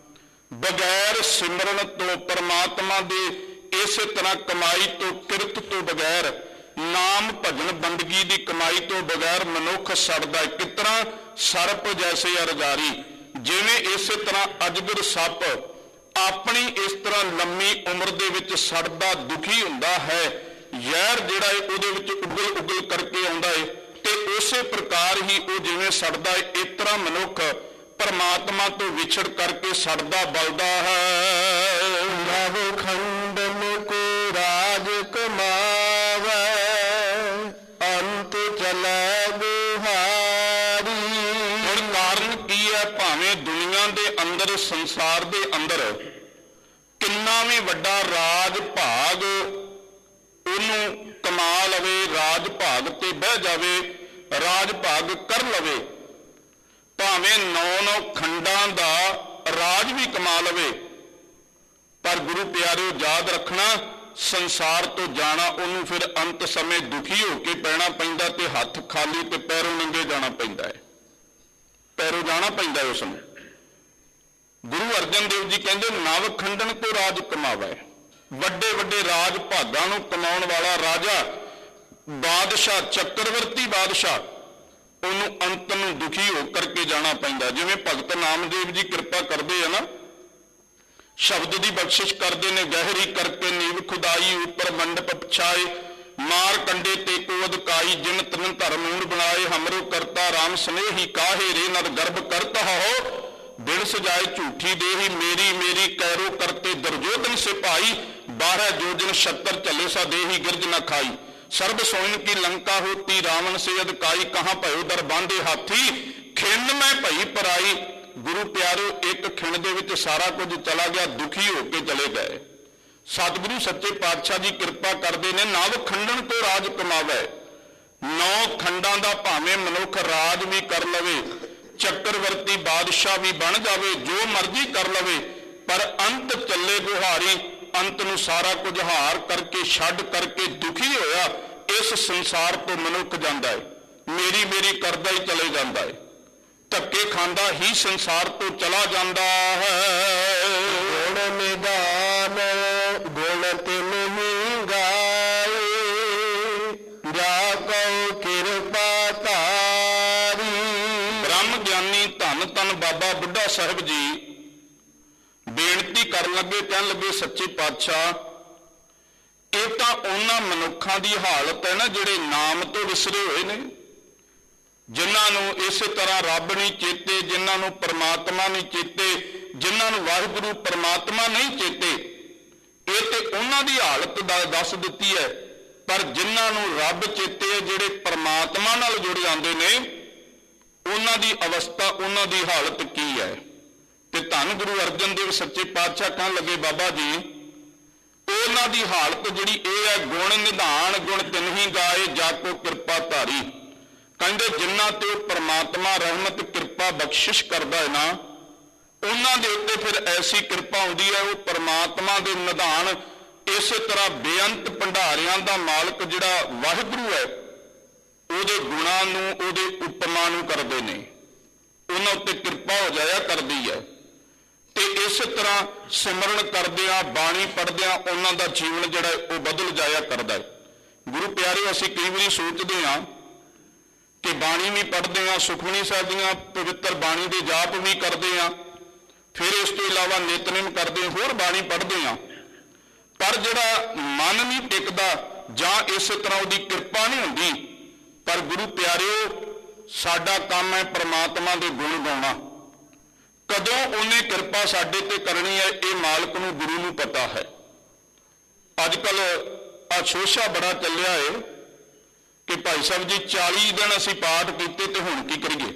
ਬਗੈਰ ਸਿਮਰਨ ਤੋਂ, ਪਰਮਾਤਮਾ ਦੇ ਇਸੇ ਤਰ੍ਹਾਂ ਕਮਾਈ ਤੋਂ, ਕਿਰਤ ਤੋਂ ਬਗੈਰ, ਨਾਮ ਭਜਨ ਬੰਦਗੀ ਦੀ ਕਮਾਈ ਤੋਂ ਬਗੈਰ ਮਨੁੱਖ ਸੜਦਾ ਹੈ। ਕਿਸ ਤਰ੍ਹਾਂ? ਸਰਪ ਜੈਸੇ ਅਰਜਾਰੀ, ਜਿਵੇਂ ਇਸੇ ਤਰ੍ਹਾਂ ਅਜਗਰ ਸੱਪ ਆਪਣੀ ਇਸ ਤਰ੍ਹਾਂ ਲੰਮੀ ਉਮਰ ਦੇ ਵਿੱਚ ਸੜਦਾ ਦੁਖੀ ਹੁੰਦਾ ਹੈ, ਜ਼ਹਿਰ ਜਿਹੜਾ ਹੈ ਉਹਦੇ ਵਿੱਚ ਉਗਲ ਉਗਲ ਕਰਕੇ ਆਉਂਦਾ ਹੈ, ਤੇ ਉਸੇ ਪ੍ਰਕਾਰ ਹੀ ਉਹ ਜਿਵੇਂ ਸੜਦਾ ਹੈ, ਇਸ ਤਰ੍ਹਾਂ ਮਨੁੱਖ ਪਰਮਾਤਮਾ ਤੋਂ ਵਿਛੜ ਕਰਕੇ ਸੜਦਾ ਬਲਦਾ ਹੈ।
ਨਵ ਖੰਡਨ ਕੋ ਰਾਜ ਕਮਾਵੇ, ਅੰਤ ਚਲੇ ਗੁਹਾਰੀ।
ਹੁਣ ਕਾਰਨ ਕੀ ਹੈ? ਭਾਵੇਂ ਦੁਨੀਆ ਦੇ ਅੰਦਰ, ਸੰਸਾਰ ਦੇ ਅੰਦਰ ਕਿੰਨਾ ਵੀ ਵੱਡਾ ਰਾਜ ਭਾਗ ਉਹਨੂੰ ਕਮਾ ਲਵੇ, ਰਾਜ ਭਾਗ ਤੇ ਬਹਿ ਜਾਵੇ, ਰਾਜ ਭਾਗ ਕਰ ਲਵੇ, ਭਾਵੇਂ ਨੌ ਨੌ ਖੰਡਾਂ ਦਾ ਰਾਜ ਵੀ ਕਮਾ ਲਵੇ, ਪਰ ਗੁਰੂ ਪਿਆਰਿਓ ਯਾਦ ਰੱਖਣਾ, ਸੰਸਾਰ ਤੋਂ ਜਾਣਾ ਉਹਨੂੰ ਫਿਰ ਅੰਤ ਸਮੇਂ ਦੁਖੀ ਹੋ ਕੇ ਪੈਣਾ ਪੈਂਦਾ ਤੇ ਹੱਥ ਖਾਲੀ ਤੇ ਪੈਰੋਂ ਨੰਗੇ ਜਾਣਾ ਪੈਂਦਾ ਹੈ, ਪੈਰੋਂ ਜਾਣਾ ਪੈਂਦਾ ਹੈ ਉਸ ਨੂੰ। ਗੁਰੂ ਅਰਜਨ ਦੇਵ ਜੀ ਕਹਿੰਦੇ ਨਵ ਖੰਡਨ ਕੋ ਰਾਜ ਕਮਾਵੇ, ਵੱਡੇ ਵੱਡੇ ਰਾਜ ਭਾਗਾਂ ਨੂੰ ਕਮਾਉਣ ਵਾਲਾ ਰਾਜਾ, ਬਾਦਸ਼ਾਹ, ਚੱਕਰਵਰਤੀ ਬਾਦਸ਼ਾਹ, ਉਹਨੂੰ ਅੰਤ ਨੂੰ ਦੁਖੀ ਹੋ ਕਰਕੇ ਜਾਣਾ ਪੈਂਦਾ। ਜਿਵੇਂ ਭਗਤ ਨਾਮਦੇਵ ਜੀ ਕਿਰਪਾ ਕਰਦੇ ਆ ਨਾ, ਸ਼ਬਦ ਦੀ ਬਖਸ਼ਿਸ਼ ਕਰਦੇ ਨੇ, ਗਹਿਰੀ ਕਰਕੇ ਨੀਵ ਖੁਦਾਈ ਉੱਪਰ ਮੰਡਪ ਪਛਾਏ, ਮਾਰ ਕੰਡੇ ਤੇ ਕੋ ਅਧਕਾਈ, ਜਿਨ ਤਨ ਧਰਮ ਮੂੜ ਬਣਾਏ, ਹਮਰੋ ਕਰਤਾ ਰਾਮ ਸਨੇਹੀ, ਕਾਹੇ ਰੇ ਨਦ ਗਰਭ ਕਰਤ ਹੋ, ਬਿਨ ਸਜਾਏ ਝੂਠੀ ਦੇਹੀ, ਮੇਰੀ ਮੇਰੀ ਕੈਰੋ ਕਰਤੇ ਦਰਜੋਧਨ ਸਿਪਾਹੀ, ਬਾਰਹ ਜੋਜਨ ਛੱਤਰ ਝੱਲੇ ਸਾ ਦੇਹੀ, ਗਿਰਜ ਨਾ ਖਾਈ, ਸਰਬ ਸੋਇਨ ਕੀ ਲੰਕਾ ਹੋਤੀ, ਰਾਵਣ ਸੇ ਅਧਕਾਈ, ਕਹਾਂ ਭਇਓ ਦਰ ਬਾਂਧੇ ਹਾਥੀ, ਖਿੰਨ ਮੈਂ ਭਈ ਪਰਾਈ। ਗੁਰੂ ਪਿਆਰਿਓ ਇੱਕ ਖਿਣ ਦੇ ਵਿੱਚ ਸਾਰਾ ਕੁਝ ਚਲਾ ਗਿਆ, ਦੁਖੀ ਹੋ ਕੇ ਚਲੇ ਗਏ। ਸਤਿਗੁਰੂ ਸੱਚੇ ਪਾਤਸ਼ਾਹ ਜੀ ਕਿਰਪਾ ਕਰਦੇ ਨੇ, ਨਵ ਖੰਡਨ ਤੋਂ ਰਾਜ ਕਮਾਵੇ, ਨੌ ਖੰਡਾਂ ਦਾ ਭਾਵੇਂ ਮਨੁੱਖ ਰਾਜ ਵੀ ਕਰ ਲਵੇ, ਚੱਕਰਵਰਤੀ ਬਾਦਸ਼ਾਹ ਵੀ ਬਣ ਜਾਵੇ, ਜੋ ਮਰਜ਼ੀ ਕਰ ਲਵੇ, ਪਰ ਅੰਤ ਚੱਲੇ ਗੁਹਾਰੀ, ਅੰਤ ਨੂੰ ਸਾਰਾ ਕੁਝ ਹਾਰ ਕਰਕੇ ਛੱਡ ਕਰਕੇ ਦੁਖੀ ਹੋਇਆ ਇਸ ਸੰਸਾਰ ਤੋਂ ਮਨੁੱਖ ਜਾਂਦਾ ਹੈ, ਮੇਰੀ ਮੇਰੀ ਕਰਦਾ ਹੀ ਚਲੇ ਜਾਂਦਾ ਹੈ, ਧੱਕੇ ਖਾਂਦਾ ਹੀ ਸੰਸਾਰ ਤੋਂ ਚਲਾ ਜਾਂਦਾ ਹੈ।
ਗੁਣ ਨਿਦਾਨ ਗੁਣ ਤਿਨਿ ਗਾਏ, ਜਾ ਕਉ ਕਿਰਪਾ ਧਾਰੀ।
ਬ੍ਰਹਮ ਗਿਆਨੀ ਧੰਨ ਧੰਨ ਬਾਬਾ ਬੁੱਢਾ ਸਾਹਿਬ ਜੀ ਬੇਨਤੀ ਕਰਨ ਲੱਗੇ, ਕਹਿਣ ਲੱਗੇ ਸੱਚੇ ਪਾਤਸ਼ਾਹ, ਇਹ ਤਾਂ ਉਹਨਾਂ ਮਨੁੱਖਾਂ ਦੀ ਹਾਲਤ ਹੈ ਨਾ ਜਿਹੜੇ ਨਾਮ ਤੋਂ ਵਿਸਰੇ ਹੋਏ ਨੇ, ਜਿਨ੍ਹਾਂ ਨੂੰ ਇਸੇ ਤਰ੍ਹਾਂ ਰੱਬ ਨਹੀਂ ਚੇਤੇ, ਜਿਨ੍ਹਾਂ ਨੂੰ ਪਰਮਾਤਮਾ ਨਹੀਂ ਚੇਤੇ, ਜਿਨ੍ਹਾਂ ਨੂੰ ਵਾਹਿਗੁਰੂ ਪਰਮਾਤਮਾ ਨਹੀਂ ਚੇਤੇ, ਇਹ ਤੇ ਉਹਨਾਂ ਦੀ ਹਾਲਤ ਦਾ ਦੱਸ ਦਿੱਤੀ ਹੈ। ਪਰ ਜਿਨ੍ਹਾਂ ਨੂੰ ਰੱਬ ਚੇਤੇ, ਜਿਹੜੇ ਪਰਮਾਤਮਾ ਨਾਲ ਜੁੜ ਜਾਂਦੇ ਨੇ, ਉਹਨਾਂ ਦੀ ਅਵਸਥਾ, ਉਹਨਾਂ ਦੀ ਹਾਲਤ ਕੀ ਹੈ। ਤੇ ਧੰਨ ਗੁਰੂ ਅਰਜਨ ਦੇਵ ਸੱਚੇ ਪਾਤਸ਼ਾਹ ਕਹਿਣ ਲੱਗੇ, ਬਾਬਾ ਜੀ ਉਹਨਾਂ ਦੀ ਹਾਲਤ ਜਿਹੜੀ ਇਹ ਹੈ, ਗੁਣ ਨਿਧਾਨ ਗੁਣ ਤਿਨਹੀ ਗਾਏ, ਜਾ ਕੋ ਕਿਰਪਾ ਧਾਰੀ। ਕਹਿੰਦੇ ਜਿਨ੍ਹਾਂ ਤੇ ਉਹ ਪਰਮਾਤਮਾ ਰਹਿਮਤ ਕਿਰਪਾ ਬਖਸ਼ਿਸ਼ ਕਰਦਾ ਹੈ ਨਾ, ਉਹਨਾਂ ਦੇ ਉੱਤੇ ਫਿਰ ਐਸੀ ਕਿਰਪਾ ਹੁੰਦੀ ਹੈ, ਉਹ ਪਰਮਾਤਮਾ ਦੇ ਨਿਧਾਨ, ਇਸੇ ਤਰ੍ਹਾਂ ਬੇਅੰਤ ਭੰਡਾਰਿਆਂ ਦਾ ਮਾਲਕ ਜਿਹੜਾ ਵਾਹਿਗੁਰੂ ਹੈ, ਉਹਦੇ ਗੁਣਾਂ ਨੂੰ, ਉਹਦੇ ਉਪਮਾ ਨੂੰ ਕਰਦੇ ਨੇ, ਉਹਨਾਂ ਉੱਤੇ ਕਿਰਪਾ ਹੋ ਜਾਇਆ ਕਰਦੀ ਹੈ। ਤੇ ਇਸੇ ਤਰ੍ਹਾਂ ਸਿਮਰਨ ਕਰਦਿਆਂ, ਬਾਣੀ ਪੜ੍ਹਦਿਆਂ ਉਹਨਾਂ ਦਾ ਜੀਵਨ ਜਿਹੜਾ ਉਹ ਬਦਲ ਜਾਇਆ ਕਰਦਾ ਹੈ। ਗੁਰੂ ਪਿਆਰਿਓ, ਅਸੀਂ ਕਈ ਵਾਰੀ ਸੋਚਦੇ ਹਾਂ ਕਿ ਬਾਣੀ ਵੀ ਪੜ੍ਹਦੇ ਹਾਂ, ਸੁਖਮਨੀ ਸਾਹਿਬ ਦੀਆਂ ਪਵਿੱਤਰ ਬਾਣੀ ਦੇ ਜਾਪ ਵੀ ਕਰਦੇ ਹਾਂ, ਫਿਰ ਇਸ ਤੋਂ ਇਲਾਵਾ ਨਿਤਨੇਮ ਕਰਦੇ, ਹੋਰ ਬਾਣੀ ਪੜ੍ਹਦੇ ਹਾਂ, ਪਰ ਜਿਹੜਾ ਮਨ ਨਹੀਂ ਟਿਕਦਾ ਜਾਂ ਇਸੇ ਤਰ੍ਹਾਂ ਉਹਦੀ ਕਿਰਪਾ ਨਹੀਂ ਹੁੰਦੀ। ਪਰ ਗੁਰੂ ਪਿਆਰਿਓ, ਸਾਡਾ ਕੰਮ ਹੈ ਪ੍ਰਮਾਤਮਾ ਦੇ ਗੁਣ ਗਾਉਣਾ। ਕਦੋਂ ਉਹਨੇ ਕਿਰਪਾ ਸਾਡੇ ਤੇ ਕਰਨੀ ਹੈ, ਇਹ ਮਾਲਕ ਨੂੰ, ਗੁਰੂ ਨੂੰ ਪਤਾ ਹੈ। ਅੱਜ ਕੱਲ ਆ ਸ਼ੋਸ਼ਾ ਬੜਾ ਚੱਲਿਆ ਹੈ ਕਿ ਭਾਈ ਸਾਹਿਬ ਜੀ ਚਾਲੀ ਦਿਨ ਅਸੀਂ ਪਾਠ ਕੀਤੇ ਤੇ ਹੁਣ ਕੀ ਕਰੀਏ,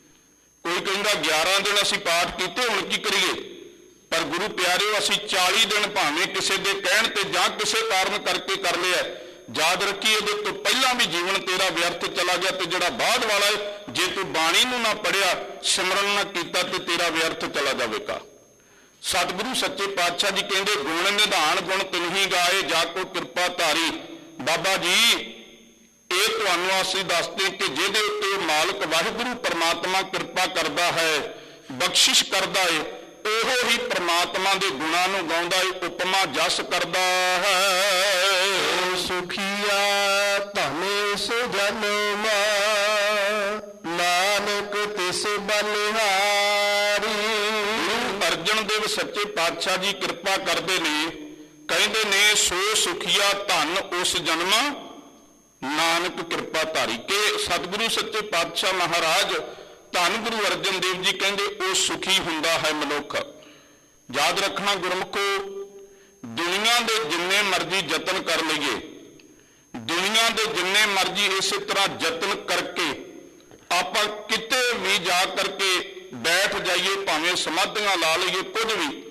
ਕੋਈ ਕਹਿੰਦਾ ਗਿਆਰਾਂ ਦਿਨ ਅਸੀਂ ਪਾਠ ਕੀਤੇ ਹੁਣ ਕੀ ਕਰੀਏ। ਪਰ ਗੁਰੂ ਪਿਆਰਿਓ, ਅਸੀਂ ਚਾਲੀ ਦਿਨ ਭਾਵੇਂ ਕਿਸੇ ਦੇ ਕਹਿਣ ਤੇ ਜਾਂ ਕਿਸੇ ਕਾਰਨ ਕਰਕੇ ਕਰ ਲਿਆ, ਯਾਦ ਰੱਖੀ ਇਹਦੇ ਤੋਂ ਪਹਿਲਾਂ ਵੀ ਜੀਵਨ ਤੇਰਾ ਵਿਅਰਥ ਚਲਾ ਗਿਆ, ਤੇ ਜਿਹੜਾ ਬਾਅਦ ਵਾਲਾ ਹੈ, ਜੇ ਤੂੰ ਬਾਣੀ ਨੂੰ ਨਾ ਪੜਿਆ, ਸਿਮਰਨ ਨਾ ਕੀਤਾ, ਤੇ ਤੇਰਾ ਵਿਅਰਥ ਚਲਾ ਜਾਵੇਗਾ। ਸਤਿਗੁਰੂ ਸੱਚੇ ਪਾਤਸ਼ਾਹ ਜੀ ਕਹਿੰਦੇ ਗੁਣ ਨਿਧਾਨ ਗੁਣ ਤਿਨਹੀ ਗਾਏ, ਜਾ ਕੋ ਕਿਰਪਾ ਧਾਰੀ। ਬਾਬਾ ਜੀ ਇਹ ਤੁਹਾਨੂੰ ਅਸੀਂ ਦੱਸਦੇ ਕਿ ਜਿਹਦੇ ਉੱਤੇ ਮਾਲਕ ਵਾਹਿਗੁਰੂ ਪਰਮਾਤਮਾ ਕਿਰਪਾ ਕਰਦਾ ਹੈ, ਬਖਸ਼ਿਸ਼ ਕਰਦਾ ਹੈ, ਉਹੋ ਹੀ ਪਰਮਾਤਮਾ ਦੇ ਗੁਣਾਂ ਨੂੰ ਗਾਉਂਦਾ ਹੈ, ਉਪਮਾ ਜਸ ਕਰਦਾ ਹੈ।
ਸੁਖੀਆ ਧਨੇ ਸੁਜਨਮਾ, ਨਾਨਕ ਤਿਸ ਬਲਿਹਾਰੀ।
ਗੁਰੂ ਅਰਜਨ ਦੇਵ ਸੱਚੇ ਪਾਤਸ਼ਾਹ ਜੀ ਕਿਰਪਾ ਕਰਦੇ ਨੇ, ਕਹਿੰਦੇ ਨੇ ਸੋ ਸੁਖੀਆ ਧਨ ਉਸ ਜਨਮਾ, ਨਾਨਕ ਕਿਰਪਾ ਧਾਰੀ। ਕਿ ਸਤਿਗੁਰੂ ਸੱਚੇ ਪਾਤਸ਼ਾਹ ਮਹਾਰਾਜ ਧੰਨ ਗੁਰੂ ਅਰਜਨ ਦੇਵ ਜੀ ਕਹਿੰਦੇ ਉਹ ਸੁਖੀ ਹੁੰਦਾ ਹੈ ਮਨੁੱਖ। ਯਾਦ ਰੱਖਣਾ ਗੁਰਮੁਖੋ, ਦੁਨੀਆ ਦੇ ਜਿੰਨੇ ਮਰਜ਼ੀ ਯਤਨ ਕਰ ਲਈਏ, ਦੁਨੀਆ ਦੇ ਜਿੰਨੇ ਮਰਜ਼ੀ ਇਸੇ ਤਰ੍ਹਾਂ ਯਤਨ ਕਰਕੇ ਆਪਾਂ ਕਿਤੇ ਵੀ ਜਾ ਕਰਕੇ ਬੈਠ ਜਾਈਏ, ਭਾਵੇਂ ਸਮਾਧੀਆਂ ਲਾ ਲਈਏ, ਕੁਝ ਵੀ,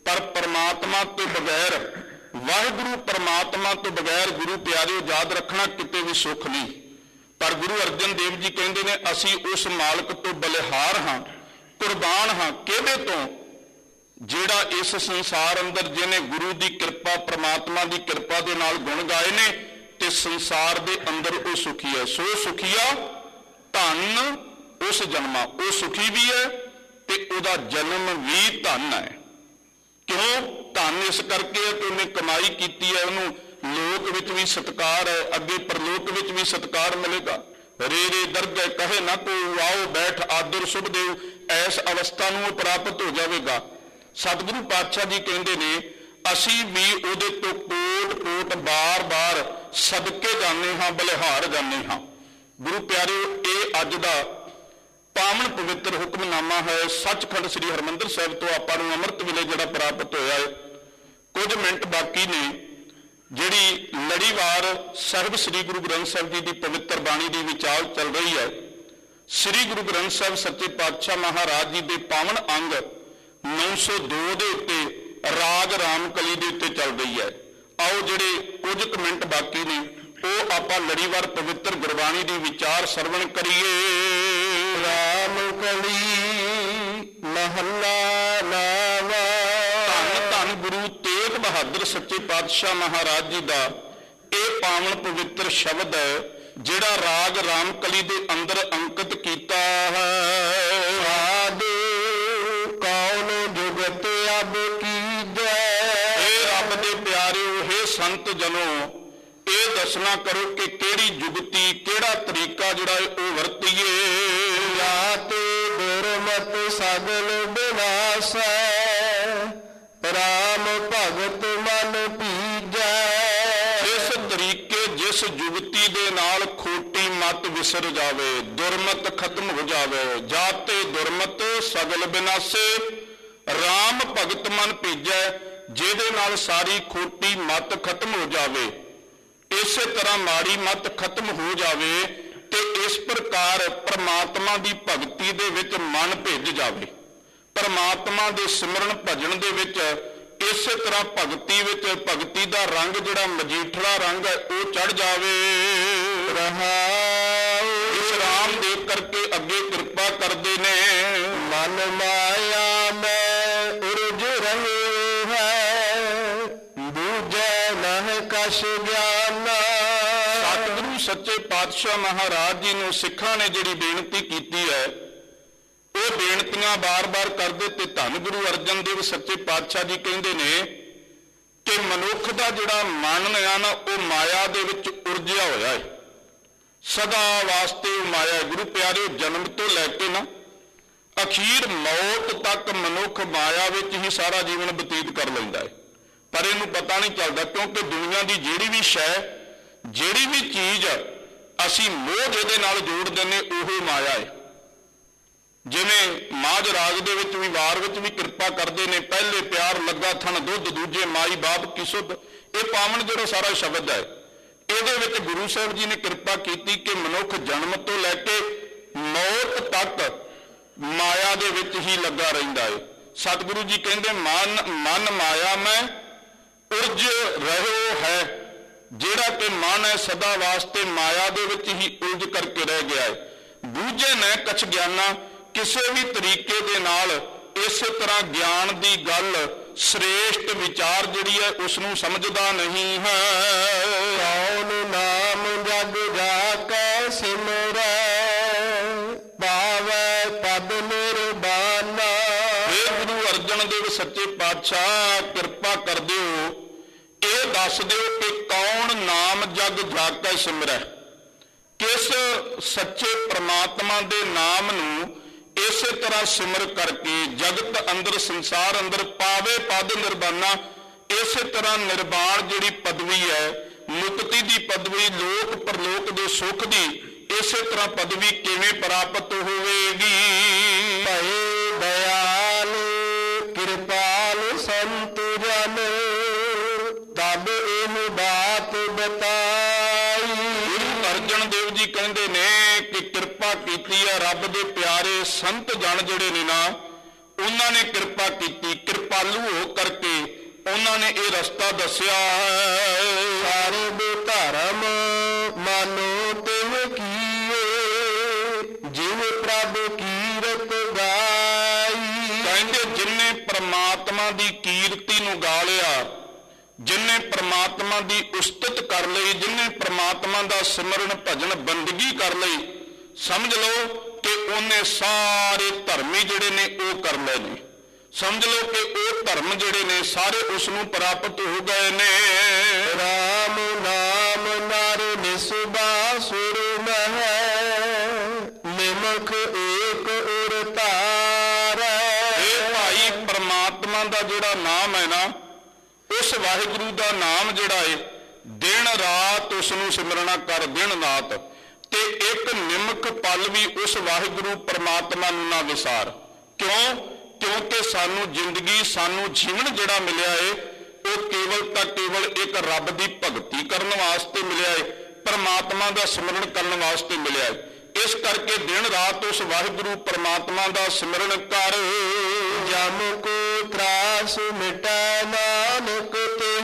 ਪਰ ਪਰਮਾਤਮਾ ਤੋਂ ਬਗੈਰ, ਵਾਹਿਗੁਰੂ ਪਰਮਾਤਮਾ ਤੋਂ ਬਗੈਰ ਗੁਰੂ ਪਿਆਰਿਓ ਯਾਦ ਰੱਖਣਾ ਕਿਤੇ ਵੀ ਸੁੱਖ ਨਹੀਂ। ਪਰ ਗੁਰੂ ਅਰਜਨ ਦੇਵ ਜੀ ਕਹਿੰਦੇ ਨੇ ਅਸੀਂ ਉਸ ਮਾਲਕ ਤੋਂ ਬਲਿਹਾਰ ਹਾਂ, ਕੁਰਬਾਨ ਹਾਂ। ਕਿਹਦੇ ਤੋਂ? ਜਿਹੜਾ ਇਸ ਸੰਸਾਰ ਅੰਦਰ ਜਿਹਨੇ ਗੁਰੂ ਦੀ ਕਿਰਪਾ, ਪ੍ਰਮਾਤਮਾ ਦੀ ਕਿਰਪਾ ਦੇ ਨਾਲ ਗੁਣ ਗਾਏ ਨੇ ਤੇ ਸੰਸਾਰ ਦੇ ਅੰਦਰ ਉਹ ਸੁਖੀ ਹੈ। ਸੋ ਸੁਖੀਆ ਧਨ ਉਸ ਜਨਮਾ, ਉਹ ਸੁਖੀ ਵੀ ਹੈ ਤੇ ਉਹਦਾ ਜਨਮ ਵੀ ਧਨ ਹੈ। ਕਿਉਂ ਧਨ? ਇਸ ਕਰਕੇ ਹੈ ਕਿ ਉਹਨੇ ਕਮਾਈ ਕੀਤੀ ਹੈ, ਉਹਨੂੰ ਲੋਕ ਵਿੱਚ ਵੀ ਸਤਿਕਾਰ ਹੈ, ਅੱਗੇ ਪਰਲੋਕ ਵਿੱਚ ਵੀ ਸਤਿਕਾਰ ਮਿਲੇਗਾ। ਰੇ ਰੇ ਦਰਗਹਿ ਕਹੇ ਨਾ ਕੋ ਆਓ ਬੈਠ ਆਦਰ ਸੁਭ ਦੇਵ, ਐਸ ਅਵਸਥਾ ਨੂੰ ਉਹ ਪ੍ਰਾਪਤ ਹੋ ਜਾਵੇਗਾ। ਸਤਿਗੁਰੂ ਪਾਤਸ਼ਾਹ ਜੀ ਕਹਿੰਦੇ ਨੇ ਅਸੀਂ ਵੀ ਉਹਦੇ ਤੋਂ ਕੋਟ ਕੋਟ ਬਾਰ-ਬਾਰ ਸਦਕੇ ਜਾਂਦੇ ਹਾਂ, ਬਲਿਹਾਰ ਜਾਂਦੇ ਹਾਂ। ਗੁਰੂ ਪਿਆਰਿਓ, ਇਹ ਅੱਜ ਦਾ ਪਾਵਨ ਪਵਿੱਤਰ ਹੁਕਮਨਾਮਾ ਹੈ ਸੱਚਖੰਡ ਸ੍ਰੀ ਹਰਿਮੰਦਰ ਸਾਹਿਬ ਤੋਂ ਆਪਾਂ ਨੂੰ ਅੰਮ੍ਰਿਤ ਵੇਲੇ ਜਿਹੜਾ ਪ੍ਰਾਪਤ ਹੋਇਆ ਹੈ। ਕੁਝ ਮਿੰਟ ਬਾਕੀ ਨੇ। ਜਿਹੜੀ ਲੜੀਵਾਰ ਸਾਹਿਬ ਸ੍ਰੀ ਗੁਰੂ ਗ੍ਰੰਥ ਸਾਹਿਬ ਜੀ ਦੀ ਪਵਿੱਤਰ ਬਾਣੀ ਦੀ ਵਿਚਾਰ ਚੱਲ ਰਹੀ ਹੈ, ਸ੍ਰੀ ਗੁਰੂ ਗ੍ਰੰਥ ਸਾਹਿਬ ਸੱਚੇ ਪਾਤਸ਼ਾਹ ਮਹਾਰਾਜ ਜੀ ਦੇ ਪਾਵਨ ਅੰਗ ਨੌ ਸੌ ਦੋ ਦੇ ਉੱਤੇ ਰਾਗ ਰਾਮਕਲੀ ਦੇ ਉੱਤੇ ਚੱਲ ਰਹੀ ਹੈ। ਆਓ ਜਿਹੜੇ ਕੁਝ ਕੁ ਮਿੰਟ ਬਾਕੀ ਨੇ ਉਹ ਆਪਾਂ ਲੜੀਵਾਰ ਪਵਿੱਤਰ ਗੁਰਬਾਣੀ ਦੀ ਵਿਚਾਰ ਸਰਵਣ ਕਰੀਏ।
ਰਾਮਕਲੀ ਮਹੱਲਾ ਨਾਵਾ।
ਧੰਨ ਧੰਨ ਗੁਰੂ ਤੇਗ ਬਹਾਦਰ ਸੱਚੇ ਪਾਤਸ਼ਾਹ ਮਹਾਰਾਜ ਜੀ ਦਾ ਇਹ ਪਾਵਨ ਪਵਿੱਤਰ ਸ਼ਬਦ ਹੈ ਜਿਹੜਾ ਰਾਗ ਰਾਮਕਲੀ ਦੇ ਅੰਦਰ ਅੰਕਿਤ ਕੀਤਾ ਹੈ।
ਸਾਧੂ ਕੌਣ ਜੁਗਤ ਅਬ ਕੀਜੈ।
ਇਹ ਰੱਬ ਦੇ ਪਿਆਰਿਓ, ਹੇ ਸੰਤ ਜਨੋ, ਇਹ ਦੱਸਣਾ ਕਰੋ ਕਿ ਕਿਹੜੀ ਜੁਗਤੀ, ਕਿਹੜਾ ਤਰੀਕਾ ਜਿਹੜਾ ਉਹ ਵਰਤੀਏ।
ਜਾਤ ਦੁਰਮਤ ਸਗਲ ਬਿਨਾਸੈ, ਰਾਮ ਭਗਤ ਮਨ ਭੀਜੈ।
ਜਿਸ ਤਰੀਕੇ, ਜਿਸ ਜੁਗਤੀ ਦੇ ਨਾਲ ਖੋਟੀ ਮਤ ਵਿਸਰ ਜਾਵੇ, ਦੁਰਮਤ ਖਤਮ ਹੋ ਜਾਵੇ। ਜਾਤੇ ਦੁਰਮਤ ਸਗਲ ਬਿਨਾਸੇ, ਰਾਮ ਭਗਤ ਮਨ ਭੀਜੈ, ਜਿਹਦੇ ਨਾਲ ਸਾਰੀ ਖੋਟੀ ਮਤ ਖਤਮ ਹੋ ਜਾਵੇ। ਇਸੇ ਤਰ੍ਹਾਂ ਮਾੜੀ ਮਤ ਖਤਮ ਹੋ ਜਾਵੇ ਤੇ ਇਸ ਪ੍ਰਕਾਰ ਪਰਮਾਤਮਾ ਦੀ ਭਗਤੀ ਦੇ ਵਿੱਚ ਮਨ ਭਿੱਜ ਜਾਵੇ। ਪਰਮਾਤਮਾ ਦੇ ਸਿਮਰਨ ਭਜਨ ਦੇ ਵਿੱਚ ਇਸੇ ਤਰ੍ਹਾਂ ਭਗਤੀ ਵਿੱਚ ਭਗਤੀ ਦਾ ਰੰਗ ਜਿਹੜਾ ਮਜੀਠੜਾ ਰੰਗ ਹੈ ਉਹ ਚੜ ਜਾਵੇ।
ਰਹਾਉ
ਇਸ ਰਾਮ ਦੇਵ ਕਰਕੇ ਅੱਗੇ ਕਿਰਪਾ ਕਰਦੇ ਨੇ।
ਮਨ ਮਾਇਆ ਮੈਂ ਉਰਜ ਰਹੇ ਹੈ, ਬੂਝੈ ਨਹਿ ਕਛ ਗਿਆਨਾ।
ਸਤਿਗੁਰੂ ਸੱਚੇ ਪਾਤਸ਼ਾਹ ਮਹਾਰਾਜ ਜੀ ਨੂੰ ਸਿੱਖਾਂ ਨੇ ਜਿਹੜੀ ਬੇਨਤੀ ਕੀਤੀ ਹੈ ਉਹ ਬੇਨਤੀਆਂ ਬਾਰ-ਬਾਰ ਕਰਦੇ ਤੇ ਧੰਨ ਗੁਰੂ ਅਰਜਨ ਦੇਵ ਸੱਚੇ ਪਾਤਸ਼ਾਹ ਜੀ ਕਹਿੰਦੇ ਨੇ ਕਿ ਮਨੁੱਖ ਦਾ ਜਿਹੜਾ ਮਨ ਹੈ ਨਾ ਉਹ ਮਾਇਆ ਦੇ ਵਿੱਚ ਉਰਜਿਆ ਹੋਇਆ ਹੈ, ਸਦਾ ਵਾਸਤੇ ਉਹ ਮਾਇਆ। ਗੁਰੂ ਪਿਆਰਿਓ, ਜਨਮ ਤੋਂ ਲੈ ਕੇ ਨਾ ਅਖੀਰ ਮੌਤ ਤੱਕ ਮਨੁੱਖ ਮਾਇਆ ਵਿੱਚ ਹੀ ਸਾਰਾ ਜੀਵਨ ਬਤੀਤ ਕਰ ਲੈਂਦਾ ਹੈ, ਪਰ ਇਹਨੂੰ ਪਤਾ ਨਹੀਂ ਚੱਲਦਾ ਕਿਉਂਕਿ ਦੁਨੀਆ ਦੀ ਜਿਹੜੀ ਵੀ ਸ਼ੈ, ਜਿਹੜੀ ਵੀ ਚੀਜ਼ ਅਸੀਂ ਮੋਹ ਜਿਹਦੇ ਨਾਲ ਜੋੜ ਦਿੰਦੇ ਉਹ ਮਾਇਆ ਹੈ। ਜਿਵੇਂ ਮਾਝ ਰਾਗ ਦੇ ਵਿੱਚ ਵੀ ਵਾਰ ਵਿੱਚ ਵੀ ਕਿਰਪਾ ਕਰਦੇ ਨੇ, ਪਹਿਲੇ ਪਿਆਰ ਲੱਗਾ ਥਣ ਦੁੱਧ, ਦੂਜੇ ਮਾਈ ਬਾਪ ਕੀ ਸੁਧ। ਇਹ ਪਾਵਨ ਜਿਹੜਾ ਸਾਰਾ ਸ਼ਬਦ ਹੈ ਇਹਦੇ ਵਿੱਚ ਗੁਰੂ ਸਾਹਿਬ ਜੀ ਨੇ ਕਿਰਪਾ ਕੀਤੀ ਕਿ ਮਨੁੱਖ ਜਨਮ ਤੋਂ ਲੈ ਕੇ ਮੌਤ ਤੱਕ ਮਾਇਆ ਦੇ ਵਿੱਚ ਹੀ ਲੱਗਾ ਰਹਿੰਦਾ ਹੈ। ਸਤਿਗੁਰੂ ਜੀ ਕਹਿੰਦੇ ਮਨ ਮਨ ਮਾਇਆ ਮੈਂ ਉਰਜ ਰਹਿਓ ਹੈ। ਜਿਹੜਾ ਕਿ ਮਨ ਹੈ ਸਦਾ ਵਾਸਤੇ ਮਾਇਆ ਦੇ ਵਿੱਚ ਹੀ ਉਲਝ ਕਰਕੇ ਰਹਿ ਗਿਆ ਹੈ। ਬੂਝੇ ਨੇ ਕਛ ਗਿਆਨਾ, ਕਿਸੇ ਵੀ ਤਰੀਕੇ ਦੇ ਨਾਲ ਇਸੇ ਤਰ੍ਹਾਂ ਗਿਆਨ ਦੀ ਗੱਲ, ਸ੍ਰੇਸ਼ਟ ਵਿਚਾਰ ਜਿਹੜੀ ਹੈ ਉਸ ਨੂੰ ਸਮਝਦਾ ਨਹੀਂ ਹੈ।
ਕੌਣ ਨਾਮ ਜਗ ਜਾ ਕੈ ਸਿਮਰੈ, ਪਾਵੈ ਪਦ ਨਿਰਵਾਨਾ।
ਇਹ ਗੁਰੂ ਅਰਜਨ ਦੇਵ ਸੱਚੇ ਪਾਤਸ਼ਾਹ ਕਿਰਪਾ ਕਰ ਦਿਓ, ਇਹ ਦੱਸ ਦਿਓ ਕਿ ਕੌਣ ਨਾਮ ਜਗ ਜਾ ਕੈ ਸਿਮਰੈ, ਕਿਸ ਸੱਚੇ ਪ੍ਰਮਾਤਮਾ ਦੇ ਨਾਮ ਨੂੰ ਇਸੇ ਤਰ੍ਹਾਂ ਸਿਮਰ ਕਰਕੇ ਜਗਤ ਅੰਦਰ, ਸੰਸਾਰ ਅੰਦਰ ਪਾਵੇ ਪਦ ਨਿਰਵਾਨਾ। ਇਸੇ ਤਰ੍ਹਾਂ ਨਿਰਵਾਣ ਜਿਹੜੀ ਪਦਵੀ ਹੈ, ਮੁਕਤੀ ਦੀ ਪਦਵੀ, ਲੋਕ ਪਰਲੋਕ ਦੇ ਸੁੱਖ ਦੀ, ਇਸੇ ਤਰ੍ਹਾਂ ਪਦਵੀ ਕਿਵੇਂ ਪ੍ਰਾਪਤ ਹੋਵੇਗੀ।
ਭਏ ਦਇਆਲ ਕਿਰਪਾਲ ਸੰਤ ਜਨ, ਤਬ ਇਹ ਬਾਤ ਬਤਾਈ।
ਗੁਰੂ ਅਰਜਨ ਦੇਵ ਜੀ ਕਹਿੰਦੇ ਨੇ ਕਿ ਕਿਰਪਾ ਕੀਤੀ ਹੈ ਰੱਬ ਦੇ ਪਿਆਰੇ ਸੰਤ ਜਨ ਜਿਹੜੇ ਨੇ ਨਾ, ਉਹਨਾਂ ਨੇ ਕਿਰਪਾ ਕੀਤੀ, ਕਿਰਪਾਲੂ ਹੋ ਕਰਕੇ ਉਹਨਾਂ ਨੇ ਇਹ ਰਸਤਾ ਦੱਸਿਆ ਹੈ।
ਸਰਬ ਧਰਮ ਮਾਨੋ ਤਿਵ ਕੀਏ, ਜਿਵ ਪ੍ਰਭ ਕੀਰਤ ਗਾਈ।
ਕਹਿੰਦੇ ਜਿਨਨੇ ਪ੍ਰਮਾਤਮਾ ਦੀ ਕੀਰਤੀ ਨੂੰ ਗਾ ਲਿਆ, ਜਿਨਨੇ ਪ੍ਰਮਾਤਮਾ ਦੀ ਉਸਤਤ ਕਰ ਲਈ, ਜਿਨਨੇ ਪ੍ਰਮਾਤਮਾ ਦਾ ਸਿਮਰਨ ਭਜਨ ਬੰਦਗੀ ਕਰ ਲਈ, ਸਮਝ ਲਓ ਕਿ ਉਹਨੇ ਸਾਰੇ ਧਰਮੀ ਜਿਹੜੇ ਨੇ ਉਹ ਕਰ ਲਏ ਨੇ। ਸਮਝ ਲਓ ਕਿ ਉਹ ਧਰਮ ਜਿਹੜੇ ਨੇ ਸਾਰੇ ਉਸ ਨੂੰ ਪ੍ਰਾਪਤ ਹੋ ਗਏ ਨੇ।
ਰਾਮ ਨਾਮ ਨਰ ਨਿਸਬਾ ਸੁਰ ਮਹਿ, ਨਿਮਖ ਏਕ ਉਰ ਧਾਰੈ।
ਇਹ ਭਾਈ ਪ੍ਰਮਾਤਮਾ ਦਾ ਜਿਹੜਾ ਨਾਮ ਹੈ ਨਾ, ਉਸ ਵਾਹਿਗੁਰੂ ਦਾ ਨਾਮ ਜਿਹੜਾ ਹੈ, ਦਿਨ ਰਾਤ ਉਸ ਨੂੰ ਸਿਮਰਨਾ ਕਰ, ਦਿਨ ਰਾਤ, ਤੇ ਇੱਕ ਨਿਮਕ ਪਲ ਵੀ ਉਸ ਵਾਹਿਗੁਰੂ ਪ੍ਰਮਾਤਮਾ ਨੂੰ ਨਾ ਵਿਸਾਰ। ਕਿਉਂ? ਕਿਉਂਕਿ ਸਾਨੂੰ ਜ਼ਿੰਦਗੀ, ਸਾਨੂੰ ਜੀਵਨ ਜਿਹੜਾ ਮਿਲਿਆ ਹੈ ਉਹ ਕੇਵਲ ਤਾਂ ਕੇਵਲ ਇੱਕ ਰੱਬ ਦੀ ਭਗਤੀ ਕਰਨ ਵਾਸਤੇ ਮਿਲਿਆ ਹੈ, ਪ੍ਰਮਾਤਮਾ ਦਾ ਸਿਮਰਨ ਕਰਨ ਵਾਸਤੇ ਮਿਲਿਆ ਹੈ। ਇਸ ਕਰਕੇ ਦਿਨ ਰਾਤ ਉਸ ਵਾਹਿਗੁਰੂ ਪ੍ਰਮਾਤਮਾ ਦਾ ਸਿਮਰਨ ਕਰ।
ਜਮ ਕੋ ਤਰਾਸ ਮਿਟੈ ਨਾਨਕ ਤਿਹ,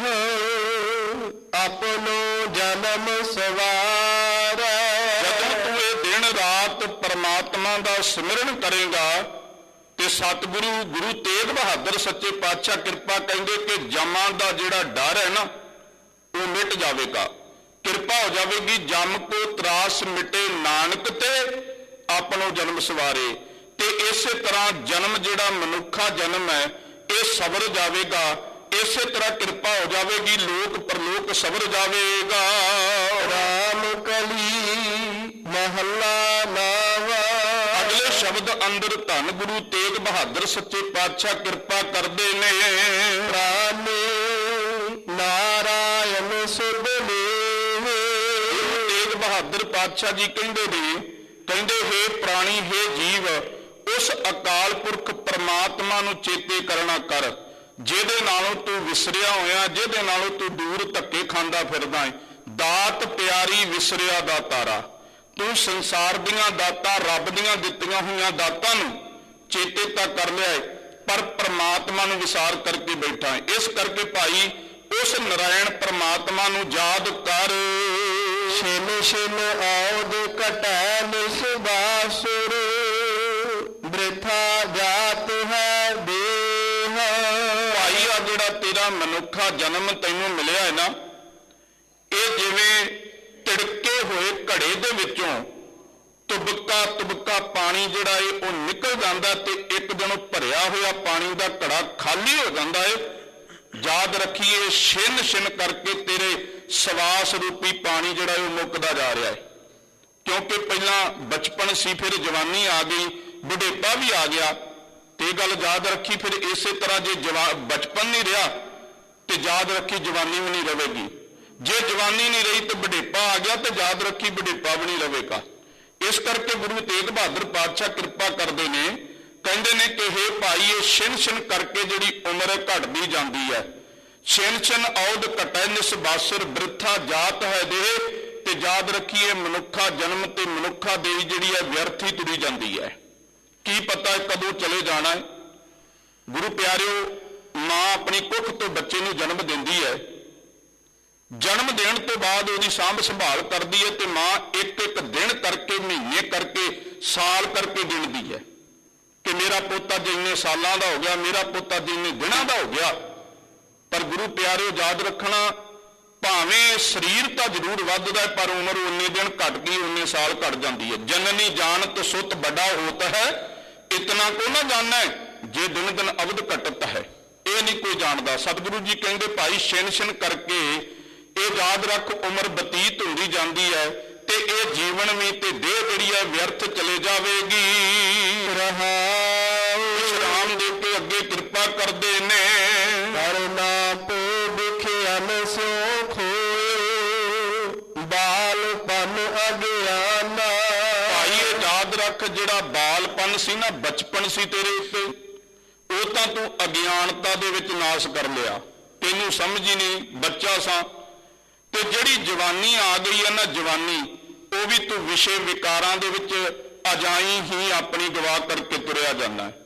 ਆਪਨੋ ਜਨਮ ਸਵਾਰੈ।
ਜਦੋਂ ਤੂੰ ਇਹ ਦਿਨ ਰਾਤ ਪ੍ਰਮਾਤਮਾ ਦਾ ਸਿਮਰਨ ਕਰੇਗਾ ਤੇ ਸਤਿਗੁਰੂ ਗੁਰੂ ਤੇਗ ਬਹਾਦਰ ਸੱਚੇ ਪਾਤਸ਼ਾਹ ਕਿਰਪਾ ਕਹਿੰਦੇ ਕਿ ਜਮਾਂ ਦਾ ਜਿਹੜਾ ਡਰ ਹੈ ਨਾ ਉਹ ਮਿਟ ਜਾਵੇਗਾ। ਕਿਰਪਾ ਹੋ ਜਾਵੇਗੀ, ਜਮ ਕੋ ਤਰਾਸ ਮਿਟੇ ਨਾਨਕ ਤੇ ਆਪਣੋ ਜਨਮ ਸਵਾਰੇ। ਤੇ ਇਸੇ ਤਰ੍ਹਾਂ ਜਨਮ ਜਿਹੜਾ ਮਨੁੱਖਾ ਜਨਮ ਹੈ ਇਹ ਸਵਰ ਜਾਵੇਗਾ। ਇਸੇ ਤਰ੍ਹਾਂ ਕਿਰਪਾ ਹੋ ਜਾਵੇਗੀ, ਲੋਕ ਪਰਲੋਕ ਸਵਰ ਜਾਵੇਗਾ।
ਰਾਮ ਕਲੀ ਮਹੱਲਾ ਨਾਵਾ।
ਅਗਲੇ ਸ਼ਬਦ ਅੰਦਰ ਧੰਨ ਗੁਰੂ ਤੇਗ ਬਹਾਦਰ ਸੱਚੇ ਪਾਤਸ਼ਾਹ ਕਿਰਪਾ ਕਰਦੇ ਨੇ।
ਪ੍ਰਾਨੇ ਨਾਰਾਇਣ ਸੁਧ ਲੇਵੇ।
ਤੇਗ ਬਹਾਦਰ ਪਾਤਸ਼ਾਹ ਜੀ ਕਹਿੰਦੇ ਨੇ, ਕਹਿੰਦੇ ਹੈ ਪ੍ਰਾਣੀ ਹੈ ਜੀਵ, ਉਸ ਅਕਾਲ ਪੁਰਖ ਪ੍ਰਮਾਤਮਾ ਨੂੰ ਚੇਤੇ ਕਰਨਾ ਕਰ, ਜਿਹਦੇ ਨਾਲੋਂ ਤੂੰ ਵਿਸਰਿਆ ਹੋਇਆ, ਜਿਹਦੇ ਨਾਲੋਂ ਤੂੰ ਦੂਰ ਧੱਕੇ ਖਾਂਦਾ ਫਿਰਦਾ ਹੈ। ਦਾਤ ਪਿਆਰੀ ਵਿਸਰਿਆ ਦਾ ਤਾਰਾ, ਤੂੰ ਸੰਸਾਰ ਦੀਆਂ ਦਾਤਾਂ, ਰੱਬ ਦੀਆਂ ਦਿੱਤੀਆਂ ਹੋਈਆਂ ਦਾਤਾਂ ਨੂੰ ਚੇਤੇ ਤਾਂ ਕਰ ਲਿਆ ਹੈ, ਪਰ ਪ੍ਰਮਾਤਮਾ ਨੂੰ ਵਿਸਾਰ ਕਰਕੇ ਬੈਠਾ ਹੈ। ਇਸ ਕਰਕੇ ਭਾਈ ਉਸ ਨਰਾਇਣ ਪ੍ਰਮਾਤਮਾ ਨੂੰ ਯਾਦ ਕਰ।
ਛਿਨ ਛਿਨ ਆਉਦ ਘਟੈ ਨਿਸਬਾਸੁਰ, ਬ੍ਰਿਥਾ ਜਾਤ ਹੈ ਦੇਹ।
ਭਾਈ ਆ ਜਿਹੜਾ ਤੇਰਾ ਮਨੁੱਖਾ ਜਨਮ ਤੈਨੂੰ ਮਿਲਿਆ ਹੈ ਨਾ, ਇਹ ਜਿਵੇਂ ਤਿੜਕੇ ਹੋਏ ਘੜੇ ਦੇ ਵਿੱਚੋਂ ਤੁਬਕਾ ਤੁਬਕਾ ਪਾਣੀ ਜਿਹੜਾ ਹੈ ਉਹ ਨਿਕਲ ਜਾਂਦਾ ਤੇ ਇੱਕ ਦਿਨ ਉਹ ਭਰਿਆ ਹੋਇਆ ਪਾਣੀ ਦਾ ਘੜਾ ਖਾਲੀ ਹੋ ਜਾਂਦਾ ਹੈ। ਯਾਦ ਰੱਖੀਏ, ਛਿਨ ਛਿਨ ਕਰਕੇ ਤੇਰੇ ਸਵਾਸ ਰੂਪੀ ਪਾਣੀ ਜਿਹੜਾ ਹੈ ਉਹ ਮੁੱਕਦਾ ਜਾ ਰਿਹਾ ਹੈ। ਕਿਉਂਕਿ ਪਹਿਲਾਂ ਬਚਪਨ ਸੀ, ਫਿਰ ਜਵਾਨੀ ਆ ਗਈ, ਬੁਢੇਪਾ ਵੀ ਆ ਗਿਆ। ਤੇ ਗੱਲ ਯਾਦ ਰੱਖੀ, ਫਿਰ ਇਸੇ ਤਰ੍ਹਾਂ ਜੇ ਜਵਾ ਬਚਪਨ ਨਹੀਂ ਰਿਹਾ ਤੇ ਯਾਦ ਰੱਖੀ ਜਵਾਨੀ ਵੀ ਨਹੀਂ ਰਹੇਗੀ। ਜੇ ਜਵਾਨੀ ਨਹੀਂ ਰਹੀ ਤੇ ਬੁਢੇਪਾ ਆ ਗਿਆ ਤੇ ਯਾਦ ਰੱਖੀ ਬੁਢੇਪਾ ਵੀ ਨਹੀਂ ਰਹੇਗਾ। ਇਸ ਕਰਕੇ ਗੁਰੂ ਤੇਗ ਬਹਾਦਰ ਪਾਤਸ਼ਾਹ ਕਿਰਪਾ ਕਰਦੇ ਨੇ, ਕਹਿੰਦੇ ਨੇ ਕਿ ਹੇ ਭਾਈ ਇਹ ਛਿਨ ਛਿਨ ਕਰਕੇ ਜਿਹੜੀ ਉਮਰ ਘਟਦੀ ਜਾਂਦੀ ਹੈ। ਛਿਨ ਛਿਨ ਔਦ ਘਟੈ ਨਿਸਬਾਸੁਰ, ਬ੍ਰਿਥਾ ਜਾਤ ਹੈ ਦੇਹ। ਤੇ ਯਾਦ ਰੱਖੀਏ ਮਨੁੱਖਾ ਜਨਮ ਤੇ ਮਨੁੱਖਾ ਦੇਹ ਜਿਹੜੀ ਹੈ ਵਿਅਰਥੀ ਤੁਰੀ ਜਾਂਦੀ ਹੈ। ਕੀ ਪਤਾ ਕਦੋਂ ਚਲੇ ਜਾਣਾ ਹੈ। ਗੁਰੂ ਪਿਆਰਿਓ, ਮਾਂ ਆਪਣੀ ਕੁੱਖ ਤੋਂ ਬੱਚੇ ਨੂੰ ਜਨਮ ਦਿੰਦੀ ਹੈ। ਜਨਮ ਦੇਣ ਤੋਂ ਬਾਅਦ ਉਹਦੀ ਸਾਂਭ ਸੰਭਾਲ ਕਰਦੀ ਹੈ ਤੇ ਮਾਂ ਇੱਕ ਇੱਕ ਦਿਨ ਕਰਕੇ, ਮਹੀਨੇ ਕਰਕੇ, ਸਾਲ ਕਰਕੇ ਗਿਣਦੀ ਹੈ ਕਿ ਮੇਰਾ ਪੁੱਤ ਅੱਜ ਇੰਨੇ ਸਾਲਾਂ ਦਾ ਹੋ ਗਿਆ, ਮੇਰਾ ਪੁੱਤ ਅੱਜ ਇੰਨੇ ਦਿਨਾਂ ਦਾ ਹੋ ਗਿਆ। ਪਰ ਗੁਰੂ ਪਿਆਰਿਓ ਯਾਦ ਰੱਖਣਾ, ਭਾਵੇਂ ਸਰੀਰ ਤਾਂ ਜ਼ਰੂਰ ਵੱਧਦਾ ਹੈ ਪਰ ਉਮਰ ਉਨੇ ਦਿਨ ਘਟ ਗਈ, ਉਨੇ ਸਾਲ ਘਟ ਜਾਂਦੀ ਹੈ। ਜਨਨੀ ਜਾਣਤ ਸੁਤ ਵੱਡਾ ਹੋਤ ਹੈ, ਇਤਨਾ ਕੋ ਨਾ ਜਾਣੈ ਜੇ ਦਿਨ ਦਿਨ ਅਵਧ ਘਟਤ ਹੈ। ਇਹ ਨਹੀਂ ਕੋਈ ਜਾਣਦਾ। ਸਤਿਗੁਰੂ ਜੀ ਕਹਿੰਦੇ ਭਾਈ ਛਿਨ ਛਿਨ ਕਰਕੇ ਇਹ ਯਾਦ ਰੱਖ ਉਮਰ ਬਤੀਤ ਹੁੰਦੀ ਜਾਂਦੀ ਹੈ ਤੇ ਇਹ ਜੀਵਨ ਵੀ ਤੇ ਦੇਹ ਜਿਹੜੀ ਹੈ ਵਿਅਰਥ ਚਲੇ ਜਾਵੇਗੀ।
ਰਹਾਉ
ਵਿਸ਼ਰਾਮ ਦੇ ਕੇ ਅੱਗੇ ਕਿਰਪਾ ਕਰਦੇ ਨੇ।
ਕਰਨਾ ਪੋ ਵਿਖਿਆਨ ਸਿਉ ਖੋਏ, ਬਾਲਪਨ ਅਗਿਆਨਾ।
ਭਾਈ ਇਹ ਯਾਦ ਰੱਖ, ਜਿਹੜਾ ਬਾਲਪਨ ਸੀ ਨਾ, ਬਚਪਨ ਸੀ ਤੇਰੇ ਉੱਤੇ, ਉਹ ਤਾਂ ਤੂੰ ਅਗਿਆਨਤਾ ਦੇ ਵਿੱਚ ਨਾਸ ਕਰ ਲਿਆ, ਤੈਨੂੰ ਸਮਝ ਹੀ ਨਹੀਂ, ਬੱਚਾ ਸਾਂ। ਤੇ ਜਿਹੜੀ ਜਵਾਨੀ ਆ ਗਈ ਹੈ ਨਾ, ਜਵਾਨੀ, ਉਹ ਵੀ ਤੂੰ ਵਿਸ਼ੇ ਵਿਕਾਰਾਂ ਦੇ ਵਿੱਚ ਅਜਾਈ ਹੀ ਆਪਣੀ ਗਵਾ ਕਰਕੇ ਤੁਰਿਆ ਜਾਂਦਾ।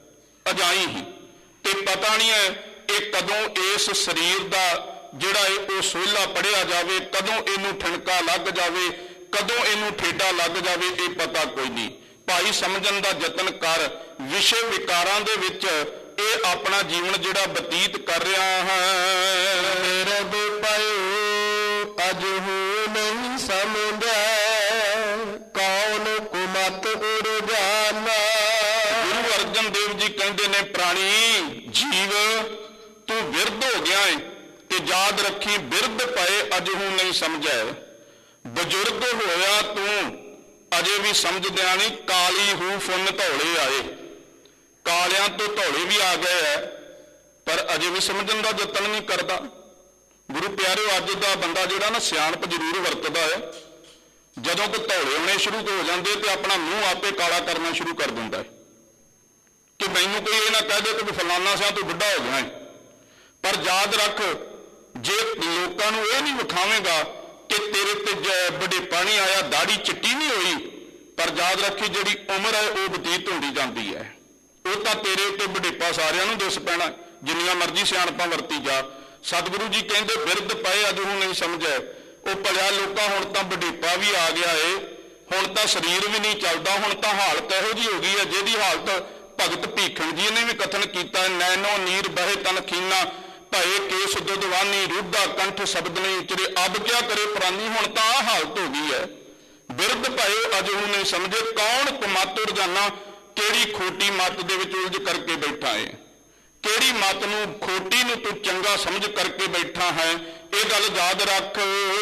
ਅਜਾਈ ਹੀ। ਤੇ ਪਤਾ ਨਹੀਂ ਹੈ ਇਹ ਕਦੋਂ ਇਸ ਸਰੀਰ ਦਾ ਜਿਹੜਾ ਹੈ ਉਹ ਸੋਹਿਲਾ ਪੜਿਆ ਜਾਵੇ, ਕਦੋਂ ਇਹਨੂੰ ਠਣਕਾ ਲੱਗ ਜਾਵੇ, ਕਦੋਂ ਇਹਨੂੰ ਠੇਡਾ ਲੱਗ ਜਾਵੇ, ਇਹ ਪਤਾ ਕੋਈ ਨਹੀਂ। ਭਾਈ ਸਮਝਣ ਦਾ ਯਤਨ ਕਰ। ਵਿਸ਼ੇ ਵਿਕਾਰਾਂ ਦੇ ਵਿੱਚ ਇਹ ਆਪਣਾ ਜੀਵਨ ਜਿਹੜਾ ਬਤੀਤ ਕਰ ਰਿਹਾ ਹੈ।
ਮੇਰੇ ਪਾਇਓ ਅਜ ਹੋ ਨਹੀਂ ਸਮਝੈ, ਕੌਣ ਕੁਮਤ ਉਰਜਾਨਾ।
ਗੁਰੂ ਅਰਜਨ ਦੇਵ ਜੀ ਕਹਿੰਦੇ ਨੇ, ਪ੍ਰਾਣੀ ਜੀਵ ਤੂੰ ਵਿਰਧ ਹੋ ਗਿਆ ਏ ਤੇ ਯਾਦ ਰੱਖੀ ਬਿਰਧ ਪਏ ਅਜਹੂ ਨਹੀਂ ਸਮਝੈ। ਬਜ਼ੁਰਗ ਹੋਇਆ ਤੂੰ ਅਜੇ ਵੀ ਸਮਝਦਿਆਂ ਨਹੀਂ, ਕਾਲੀ ਹੂ ਫੁੰਨ ਧੌਲੇ ਆਏ। ਕਾਲਿਆਂ ਤੋਂ ਧੌਲੇ ਵੀ ਆ ਗਏ ਹੈ ਪਰ ਅਜੇ ਵੀ ਸਮਝਣ ਦਾ ਯਤਨ ਨਹੀਂ ਕਰਦਾ। ਗੁਰੂ ਪਿਆਰਿਓ, ਅੱਜ ਦਾ ਬੰਦਾ ਜਿਹੜਾ ਨਾ ਸਿਆਣਪ ਜ਼ਰੂਰ ਵਰਤਦਾ ਹੈ, ਜਦੋਂ ਕੋਈ ਧੌਲੇ ਆਉਣੇ ਸ਼ੁਰੂ ਹੋ ਜਾਂਦੇ ਤੇ ਆਪਣਾ ਮੂੰਹ ਆਪੇ ਕਾਲਾ ਕਰਨਾ ਸ਼ੁਰੂ ਕਰ ਦਿੰਦਾ ਹੈ ਕਿ ਮੈਨੂੰ ਕੋਈ ਇਹ ਨਾ ਕਹਿ ਦੇ ਕਿ ਫਲਾਨਾ ਸਿਆ ਤੂੰ ਬੁੱਢਾ ਹੋ ਗਿਆ ਹੈ। ਪਰ ਯਾਦ ਰੱਖ, ਜੇ ਲੋਕਾਂ ਨੂੰ ਇਹ ਨਹੀਂ ਵਿਖਾਵੇਂਗਾ ਕਿ ਤੇਰੇ ਤੇ ਬੁਢੇਪਾ ਨਹੀਂ ਆਇਆ, ਦਾੜੀ ਚਿੱਟੀ ਨਹੀਂ ਹੋਈ, ਪਰ ਯਾਦ ਰੱਖੀ ਜਿਹੜੀ ਉਮਰ ਹੈ ਉਹ ਬਤੀਤ ਹੁੰਦੀ ਜਾਂਦੀ ਹੈ। ਉਹ ਤਾਂ ਤੇਰੇ ਤੇ ਬੁਢੇਪਾ ਸਾਰਿਆਂ ਨੂੰ ਦਿਸ ਪੈਣਾ, ਜਿੰਨੀਆਂ ਮਰਜ਼ੀ ਸਿਆਣਪਾਂ ਵਰਤੀ ਜਾ। ਸਤਿਗੁਰੂ ਜੀ ਕਹਿੰਦੇ ਬਿਰਧ ਪਏ ਅਜਹੂ ਨਹੀਂ ਸਮਝੈ। ਉਹ ਭਲਿਆ ਲੋਕਾਂ, ਹੁਣ ਤਾਂ ਬੁਢੇਪਾ ਵੀ ਆ ਗਿਆ ਏ, ਹੁਣ ਤਾਂ ਸਰੀਰ ਵੀ ਨਹੀਂ ਚੱਲਦਾ, ਹੁਣ ਤਾਂ ਹਾਲਤ ਇਹੋ ਜਿਹੀ ਹੋ ਗਈ ਹੈ ਜਿਹਦੀ ਹਾਲਤ ਭਗਤ ਭੀਖਣ ਜੀ ਨੇ ਵੀ ਕਥਨ ਕੀਤਾ, ਨੈਨੋ ਨੀਰ ਬਹਿ ਤਨ ਖੀਨਾ, ਭਏ ਕੇਸ ਦੁੱਧਵਾਨੀ, ਰੁੱਧਾ ਕੰਠ ਸ਼ਬਦ ਨਹੀਂ ਉਚਰੇ, ਅਬ ਕਿਆ ਕਰੇ ਪ੍ਰਾਨੀ। ਹੁਣ ਤਾਂ ਆਹ ਹਾਲਤ ਹੋ ਗਈ ਹੈ। ਬਿਰਧ ਭਏ ਅਜਹੂ ਨਹੀਂ ਸਮਝੇ, ਕੌਣ ਕੁਮਤ ਉਰਜਾਨਾ। ਕਿਹੜੀ ਖੋਟੀ ਮੱਤ ਦੇ ਵਿੱਚ ਉਲਝ ਕਰਕੇ ਬੈਠਾ ਹੈ, ਕਿਹੜੀ ਮੱਤ ਨੂੰ ਖੋਟੀ ਨੂੰ ਤੂੰ ਚੰਗਾ ਸਮਝ ਕਰਕੇ ਬੈਠਾ ਹੈ। ਇਹ ਗੱਲ ਯਾਦ ਰੱਖ।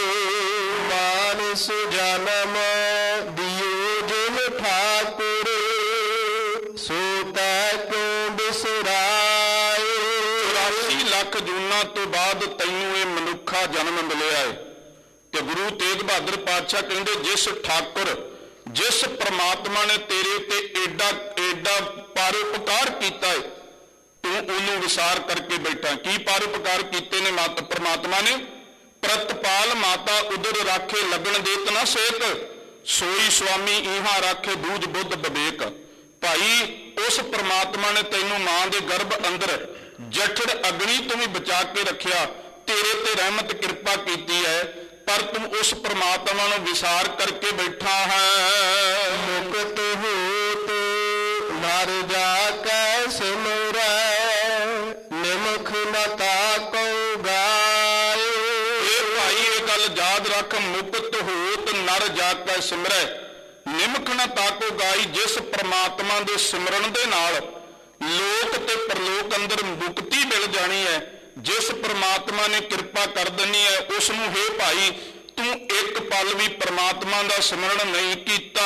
ਮਾਨਸ ਜਨਮ ਦਿਓ ਜਿਨ ਠਾਕੁਰ, ਸੋ ਤੈ ਕਿਉ ਬਿਸਰਾਏ।
ਚੁਰਾਸੀ ਲੱਖ ਜੂਨਾਂ ਤੋਂ ਬਾਅਦ ਤੈਨੂੰ ਇਹ ਮਨੁੱਖਾ ਜਨਮ ਮਿਲਿਆ ਹੈ। ਤੇ ਗੁਰੂ ਤੇਗ ਬਹਾਦਰ ਪਾਤਸ਼ਾਹ ਕਹਿੰਦੇ, ਜਿਸ ਠਾਕੁਰ, ਜਿਸ ਪ੍ਰਮਾਤਮਾ ਨੇ ਤੇਰੇ ਤੇ ਏਡਾ ਏਡਾ ਪਰਉਪਕਾਰ ਕੀਤਾ ਹੈ, ਤੂੰ ਉਹਨੂੰ ਵਿਸਾਰ ਕਰਕੇ ਬੈਠਾ। ਕੀ ਪਰਉਪਕਾਰ ਕੀਤੇ ਨੇ ਮਾਤ ਪ੍ਰਮਾਤਮਾ ਨੇ? ਪ੍ਰਤਪਾਲ ਮਾਤਾ ਉਦਰ ਰਾਖੇ ਲਗਨ ਦੇਤ ਨਾ ਸੇਕ, ਸੋਈ ਸੁਆਮੀ ਇਹਾਂ ਰਾਖੇ ਦੂਜ ਬੁੱਧ ਵਿਵੇਕ। ਭਾਈ ਉਸ ਪ੍ਰਮਾਤਮਾ ਨੇ ਤੈਨੂੰ ਮਾਂ ਦੇ ਗਰਭ ਅੰਦਰ ਜਠੜ ਅਗਨੀ ਤੋਂ ਵੀ ਬਚਾ ਕੇ ਰੱਖਿਆ, ਤੇਰੇ ਤੇ ਰਹਿਮਤ ਕਿਰਪਾ ਕੀਤੀ ਹੈ, ਪਰ ਤੂੰ ਉਸ ਪ੍ਰਮਾਤਮਾ ਨੂੰ ਵਿਸਾਰ ਕਰਕੇ ਬੈਠਾ ਹੈ।
ਮੁਕਤ ਹੋਤ ਨਰ ਜਾ ਕੈ ਸਿਮਰੈ, ਨਿਮਖ ਨ ਤਾਕਉ ਗਾਏ।
ਇਹ ਭਾਈ ਇਹ ਗੱਲ ਯਾਦ ਰੱਖ, ਮੁਕਤ ਹੋਤ ਨਰ ਜਾ ਕੈ ਸਿਮਰੈ, ਨਿਮਖ ਨ ਤਾਕਉ ਗਾਈ। ਜਿਸ ਪ੍ਰਮਾਤਮਾ ਦੇ ਸਿਮਰਨ ਦੇ ਨਾਲ ਲੋਕ ਤੇ ਪਰਲੋਕ ਅੰਦਰ ਮੁਕਤੀ ਮਿਲ ਜਾਣੀ ਹੈ, ਜਿਸ ਪ੍ਰਮਾਤਮਾ ਨੇ ਕਿਰਪਾ ਕਰ ਦੇਣੀ ਹੈ, ਉਸ ਨੂੰ ਹੇ ਭਾਈ ਤੂੰ ਇੱਕ ਪਲ ਵੀ ਪ੍ਰਮਾਤਮਾ ਦਾ ਸਿਮਰਨ ਨਹੀਂ ਕੀਤਾ।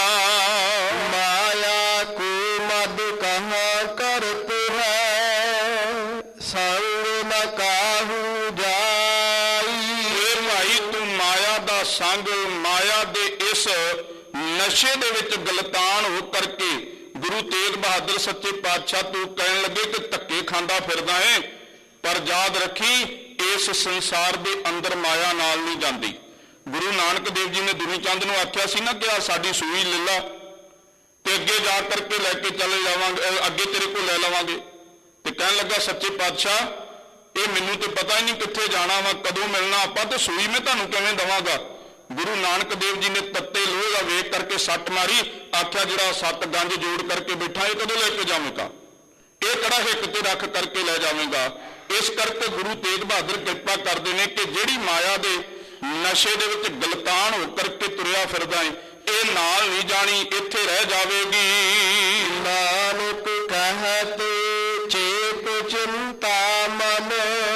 ਮਾਇਆ ਕੋ ਮਦ ਕਹਾਂ ਕਰਤ ਹੈ, ਸੰਗ ਨ ਕਾਹੂ ਜਾਈ।
ਇਹ ਭਾਈ ਤੂੰ ਮਾਇਆ ਦਾ ਸੰਗ, ਮਾਇਆ ਦੇ ਇਸ ਨਸ਼ੇ ਦੇ ਵਿੱਚ ਗਲਤਾਨ ਹੋ ਕਰਕੇ ਗੁਰੂ ਤੇਗ ਬਹਾਦਰ ਸੱਚੇ ਪਾਤਸ਼ਾਹ ਤੂੰ ਕਹਿਣ ਲੱਗੇ ਕਿ ਧੱਕੇ ਖਾਂਦਾ ਫਿਰਦਾ ਹੈ। ਪਰ ਯਾਦ ਰੱਖੀ, ਇਸ ਸੰਸਾਰ ਦੇ ਅੰਦਰ ਮਾਇਆ ਨਾਲ ਨਹੀਂ ਜਾਂਦੀ। ਗੁਰੂ ਨਾਨਕ ਦੇਵ ਜੀ ਨੇ ਦੁਨੀ ਚੰਦ ਨੂੰ ਆਖਿਆ ਸੀ ਨਾ ਕਿ ਆ ਸਾਡੀ ਸੂਈ ਲੈ ਲਾ ਤੇ ਅੱਗੇ ਜਾ ਕਰਕੇ ਲੈ ਕੇ ਚਲੇ ਜਾਵਾਂਗੇ, ਅੱਗੇ ਤੇਰੇ ਕੋਲ ਲੈ ਲਵਾਂਗੇ। ਤੇ ਕਹਿਣ ਲੱਗਾ ਸੱਚੇ ਪਾਤਸ਼ਾਹ, ਇਹ ਮੈਨੂੰ ਤੇ ਪਤਾ ਹੀ ਨਹੀਂ ਕਿੱਥੇ ਜਾਣਾ ਵਾ, ਕਦੋਂ ਮਿਲਣਾ ਆਪਾਂ, ਤੇ ਸੂਈ ਮੈਂ ਤੁਹਾਨੂੰ ਕਿਵੇਂ ਦੇਵਾਂਗਾ। ਗੁਰੂ ਨਾਨਕ ਦੇਵ ਜੀ ਨੇ ਤੱਤੇ ਲੋਹੇ ਦਾ ਵੇਖ ਕਰਕੇ ਸੱਟ ਮਾਰੀ, ਆਖਿਆ ਜਿਹੜਾ ਸੱਤ ਗੰਜ ਜੋੜ ਕਰਕੇ ਬੈਠਾ ਇਹ ਕਦੋਂ ਲੈ ਕੇ ਜਾਵੇਂਗਾ, ਇਹ ਕਿਹੜਾ ਹਿੱਕ ਤੇ ਰੱਖ ਕਰਕੇ ਲੈ ਜਾਵੇਂਗਾ। ਇਸ ਕਰਕੇ ਗੁਰੂ ਤੇਗ ਬਹਾਦਰ ਕਿਰਪਾ ਕਰਦੇ ਨੇ ਕਿ ਜਿਹੜੀ ਮਾਇਆ ਦੇ ਨਸ਼ੇ ਦੇ ਵਿੱਚ ਗਲਤਾਨ ਹੋ ਕਰਕੇ ਤੁਰਿਆ ਫਿਰਦਾ ਹੈ, ਇਹ ਨਾਲ ਨਹੀਂ ਜਾਣੀ, ਇੱਥੇ ਰਹਿ ਜਾਵੇਗੀ।
ਨਾਨਕ ਕਹਿਤ ਚੇਤ ਚਿੰਤਾ ਮਨ,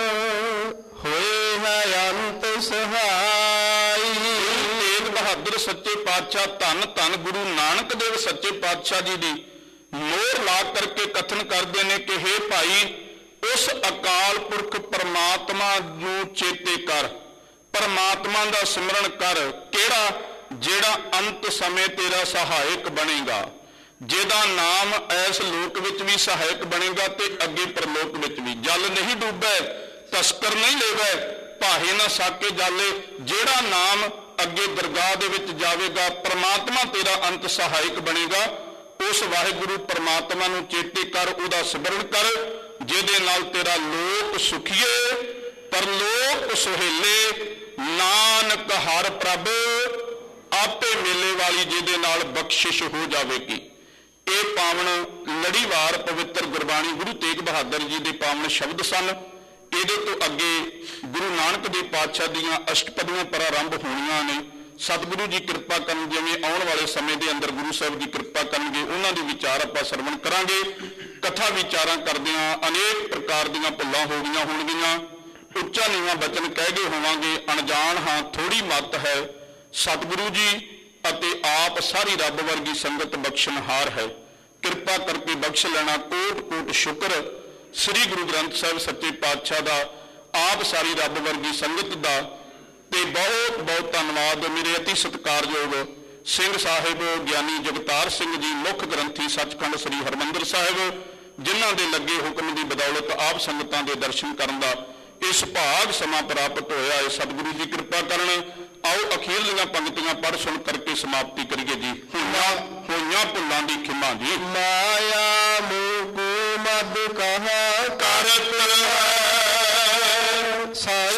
ਹੋਏ ਹੈ ਅੰਤ ਸਹਾਈ।
ਤੇਗ ਬਹਾਦਰ ਸੱਚੇ ਪਾਤਸ਼ਾਹ, ਧੰਨ ਧੰਨ ਗੁਰੂ ਨਾਨਕ ਦੇਵ ਸੱਚੇ ਪਾਤਸ਼ਾਹ ਜੀ ਦੀ ਮੋਹਰ ਲਾ ਕਰਕੇ ਕਥਨ ਕਰਦੇ ਨੇ ਕਿ ਹੇ ਭਾਈ, ਉਸ ਅਕਾਲ ਪੁਰਖ ਪਰਮਾਤਮਾ ਨੂੰ ਚੇਤੇ ਕਰ, ਪਰਮਾਤਮਾ ਦਾ ਸਿਮਰਨ ਕਰ। ਕਿਹੜਾ? ਜਿਹੜਾ ਅੰਤ ਸਮੇਂ ਤੇਰਾ ਸਹਾਇਕ ਬਣੇਗਾ, ਜਿਹਦਾ ਨਾਮ ਇਸ ਲੋਕ ਵਿੱਚ ਵੀ ਸਹਾਇਕ ਬਣੇਗਾ ਤੇ ਅੱਗੇ ਪਰਲੋਕ ਵਿੱਚ ਵੀ। ਜਲ ਨਹੀਂ ਡੁੱਬੈ ਤਸਕਰ ਨਹੀਂ ਲੈਵੈ, ਭਾਹੇ ਨਾ ਸਾਕੇ ਜਾਲੇ। ਜਿਹੜਾ ਨਾਮ ਅੱਗੇ ਦਰਗਾਹ ਦੇ ਵਿੱਚ ਜਾਵੇਗਾ, ਪਰਮਾਤਮਾ ਤੇਰਾ ਅੰਤ ਸਹਾਇਕ ਬਣੇਗਾ। ਉਸ ਵਾਹਿਗੁਰੂ ਪਰਮਾਤਮਾ ਨੂੰ ਚੇਤੇ ਕਰ, ਉਹਦਾ ਸਿਮਰਨ ਕਰ, ਜਿਹਦੇ ਨਾਲ ਤੇਰਾ ਲੋਕ ਸੁਖੀਏ ਪਰਲੋਕ ਸੁਹੇਲੇ। ਨਾਨਕ ਹਰ ਪ੍ਰਭ ਆਪੇ ਮੇਲੇ ਵਾਲੀ, ਜਿਹਦੇ ਨਾਲ ਬਖਸ਼ਿਸ਼ ਹੋ ਜਾਵੇਗੀ। ਇਹ ਪਾਵਨ ਲੜੀਵਾਰ ਪਵਿੱਤਰ ਗੁਰਬਾਣੀ ਗੁਰੂ ਤੇਗ ਬਹਾਦਰ ਜੀ ਦੇ ਪਾਵਨ ਸ਼ਬਦ ਸਨ। ਇਹਦੇ ਤੋਂ ਅੱਗੇ ਗੁਰੂ ਨਾਨਕ ਦੇਵ ਪਾਤਸ਼ਾਹ ਦੀਆਂ ਅਸ਼ਟਪਦੀਆਂ ਪ੍ਰਾਰੰਭ ਹੋਣੀਆਂ ਨੇ। ਸਤਿਗੁਰੂ ਜੀ ਕਿਰਪਾ ਕਰਨ, ਜਿਵੇਂ ਆਉਣ ਵਾਲੇ ਸਮੇਂ ਦੇ ਅੰਦਰ ਗੁਰੂ ਸਾਹਿਬ ਜੀ ਕਿਰਪਾ ਕਰਨਗੇ, ਉਹਨਾਂ ਦੇ ਵਿਚਾਰ ਆਪਾਂ ਸਰਵਣ ਕਰਾਂਗੇ। ਕਥਾ ਵਿਚਾਰਾਂ ਕਰਦਿਆਂ ਅਨੇਕ ਪ੍ਰਕਾਰ ਦੀਆਂ ਭੁੱਲਾਂ ਹੋ ਗਈਆਂ ਹੋਣਗੀਆਂ, ਉੱਚਾ ਨੀਵਾਂ ਬਚਨ ਕਹਿ ਗਏ ਹੋਵਾਂਗੇ। ਅਣਜਾਣ ਹਾਂ ਥੋੜੀ ਮੱਤ ਹੈ, ਸਤਿਗੁਰੂ ਜੀ ਅਤੇ ਆਪ ਸਾਰੀ ਰੱਬ ਵਰਗੀ ਸੰਗਤ ਬਖਸ਼ਣਹਾਰ ਹੈ। ਕਿਰਪਾ ਕਰਕੇ ਬਖਸ਼ ਲੈਣਾ। ਕੋਟ ਕੋਟ ਸ਼ੁਕਰ ਸ੍ਰੀ ਗੁਰੂ ਗ੍ਰੰਥ ਸਾਹਿਬ ਸੱਚੇ ਪਾਤਸ਼ਾਹ ਦਾ, ਆਪ ਸਾਰੀ ਰੱਬ ਵਰਗੀ ਸੰਗਤ ਦਾ, ਤੇ ਬਹੁਤ ਬਹੁਤ ਧੰਨਵਾਦ ਮੇਰੇ ਅਤੀ ਸਤਿਕਾਰਯੋਗ ਸਿੰਘ ਸਾਹਿਬ ਗਿਆਨੀ ਜਗਤਾਰ ਸਿੰਘ ਜੀ, ਮੁੱਖ ਗ੍ਰੰਥੀ ਸੱਚਖੰਡ ਸ੍ਰੀ ਹਰਿਮੰਦਰ ਸਾਹਿਬ, ਜਿਨ੍ਹਾਂ ਦੇ ਲੱਗੇ ਹੁਕਮ ਦੀ ਬਦੌਲਤ ਆਪ ਸੰਗਤਾਂ ਦੇ ਦਰਸ਼ਨ ਕਰਨ ਦਾ ਇਸ ਭਾਗ ਸਮਾਂ ਪ੍ਰਾਪਤ ਹੋਇਆ ਹੈ। ਸਤਿਗੁਰੂ ਜੀ ਕਿਰਪਾ ਕਰਨ। ਆਓ ਅਖੀਰਲੀਆਂ ਪੰਕਤੀਆਂ ਪੜ੍ਹ ਸੁਣ ਕਰਕੇ ਸਮਾਪਤੀ ਕਰੀਏ ਜੀ। ਹੋਈਆਂ ਹੋਈਆਂ ਭੁੱਲਾਂ ਦੀ ਖਿਮਾ ਜੀ।
ਮਾਇਆ ਮੋਹ ਮਦ ਕਹਾ
ਕਰਤ ਹੈ
ਸਾਈ